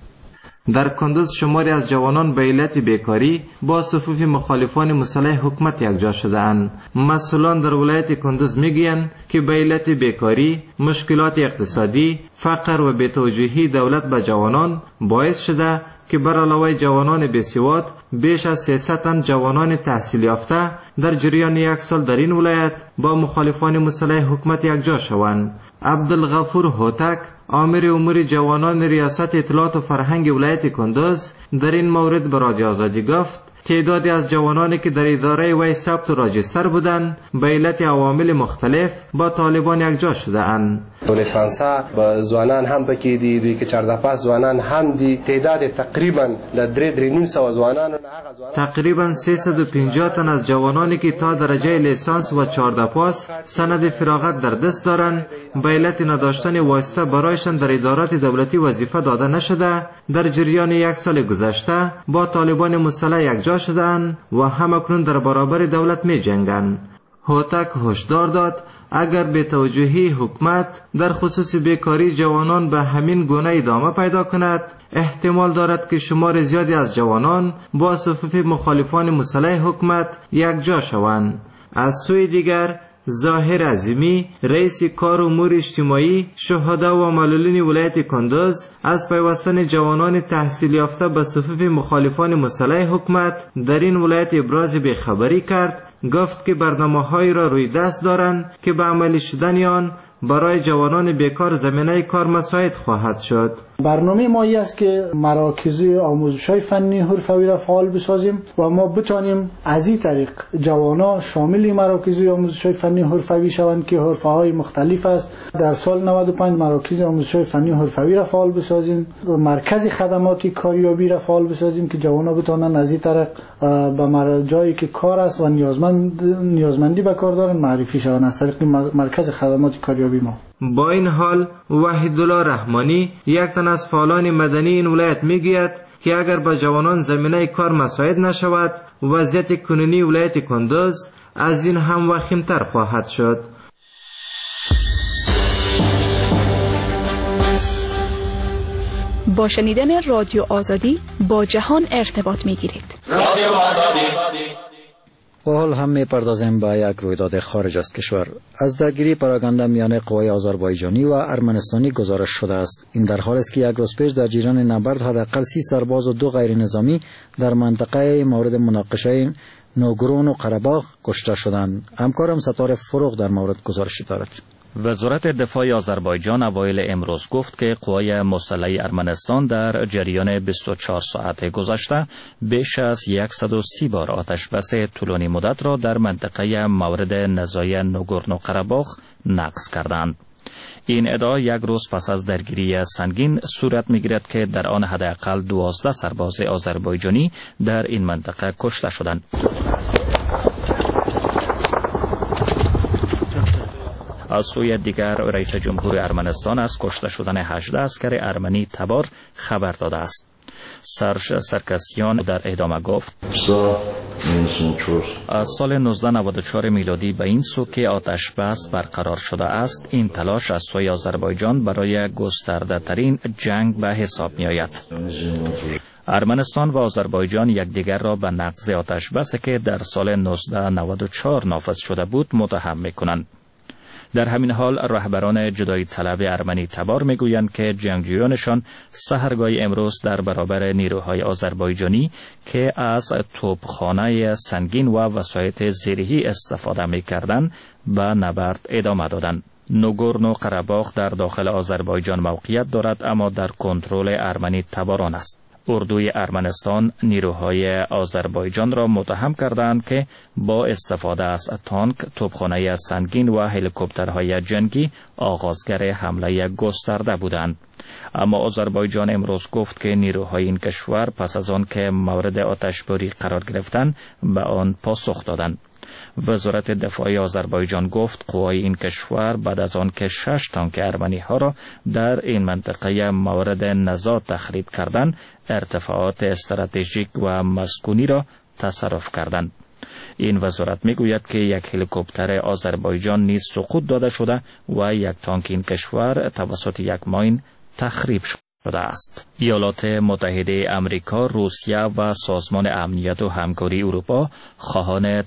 در کندوز شماری از جوانان به علت بیکاری با صفوف مخالفان مسلح حکومت یکجا شده‌اند. مسئولان در ولایت کندوز میگویند که به علت بیکاری، مشکلات اقتصادی، فقر و بی‌توجهی دولت به جوانان باعث شده که بر علاوه جوانان بی‌سواد بیش از سیصد تن جوانان تحصیل یافته در جریان یک سال در این ولایت با مخالفان مسلح حکومت یکجا شوند. عبدالغفور هوتک آمر امور جوانان ریاست اطلاعات و فرهنگ ولایت کندوز در این مورد به رادیو آزادی گفت تعدادی از جوانانی که در اداره وی ثبت و راجستر بودند به علت عوامل مختلف با طالبان یکجا شده اند. دولت فرانسه با زوانان هم پکی دی دوی که چهارده پاس زوانان هم دی تعداد تقریبا لدری دری نیم سو زوانان تقریبا سیصد و پنجاه تن از جوانانی که تا درجه لیسانس و چهارده پاس سند فراغت در دست دارند به علت نداشتن واسطه برایشان در ادارات دولتی وظیفه داده نشده در جریان یک سال گذشته با طالبان مسلح یکجا شدند و همکنون در برابر دولت می جنگند. هوتک هشدار داد اگر به توجهی حکومت در خصوص بیکاری جوانان به همین گونه ادامه پیدا کند احتمال دارد که شمار زیادی از جوانان با صفوف مخالفان مسلح حکومت یکجا شوند. از سوی دیگر ظاهر عظیمی رئیس کار امور اجتماعی شهدا و معلولین ولایت کندوز از پیوستن جوانان تحصیل یافته به صفوف مخالفان مسلح حکومت در این ولایت ابراز بیخبری کرد. گفت که برنامه‌هایی را روی دست دارند که به عملی شدن آن برای جوانان بیکار زمینه کار مساعد خواهد شد. برنامه ما این است که مراکز آموزش‌های فنی حرفه‌ای را فعال بسازیم و ما بتانیم از این طریق جوانان شامل مراکز آموزش‌های فنی حرفه‌ای شوند که حرفه‌های مختلف است. در سال نود و پنج مراکز آموزش‌های فنی حرفه‌ای را فعال بسازیم، مرکز خدمات کاریابی را فعال بسازیم که جوانان بتوانند از این طریق به جایی که کار است و نیازمند نیازمندی به کار دارند معرفی شوند از طریق مرکز خدمات کاریابی ما. با این حال وحیدالله رحمانی یک تن از فعالان مدنی این ولایت میگوید که اگر با جوانان زمینه کار مساعد نشود وضعیت کنونی ولایت کندوز از این هم وخیمتر خواهد شد. با شنیدن رادیو آزادی با جهان ارتباط میگیرید. رادیو آزادی. و حال هم میپردازیم به یک رویداد خارج از کشور. از درگیری پراگنده میان قوای آذربایجانی و ارمنستانی گزارش شده است. این در حالی است که یک روز پیش در جریان نبرد حداقل سی سرباز و دو غیر نظامی در منطقه مورد مناقشه نوگورون و قره‌باغ کشته شدند. همکارم ستاره فروغ در مورد گزارشی دارد. وزارت دفاع آذربایجان اوایل امروز گفت که قوای مسلح ارمنستان در جریان بیست و چهار ساعت گذشته بیش از صد و سی بار آتش بس طولانی مدت را در منطقه مورد نزاع نوگورن و قره‌باغ نقض کردند. این ادعا یک روز پس از درگیری سنگین صورت می‌گیرد که در آن حداقل دوازده سرباز آذربایجانی در این منطقه کشته شدند. از سوی دیگر رئیس جمهور ارمنستان از کشته شدن هجده عسکر ارمنی تبار خبر داده است. سرش سرکسیان در ادامه گفت از سال نوزده نود و چهار میلادی به این سو که آتش بس برقرار شده است، این تلاش از سوی آذربایجان برای گسترده ترین جنگ به حساب می آید. ارمنستان و آذربایجان یکدیگر را به نقض آتش بسی که در سال نوزده نود و چهار نافذ شده بود متهم می کنند. در همین حال رهبران جدایی طلب ارمنی تبار میگویند که جنگجویانشان سحرگاه امروز در برابر نیروهای آذربایجانی که از توپخانه سنگین و وسایط زیرهی استفاده میکردند به نبرد ادامه دادند. نوگورنو قره‌باخ در داخل آذربایجان موقعیت دارد اما در کنترل ارمنی تباران است. اردوی ارمنستان نیروهای آذربایجان را متهم کردند که با استفاده از تانک، توپخانه سنگین و هلیکوپترهای جنگی آغازگر حمله گسترده بودند. اما آذربایجان امروز گفت که نیروهای این کشور پس از آن که مورد آتشباری قرار گرفتند به آن پاسخ دادند. وزارت دفاع آذربایجان گفت قوای این کشور بعد از آن که شش تانک ارمنی ها را در این منطقه مورد نزاع تخریب کردند، ارتفاعات استراتژیک و مسکونی را تصرف کردند. این وزارت میگوید که یک هلیکوپتر آذربایجان نیز سقوط داده شده و یک تانک این کشور توسط یک ماین تخریب شده است. ایالات متحده آمریکا، روسیه و سازمان امنیت و همکاری اروپا خواهان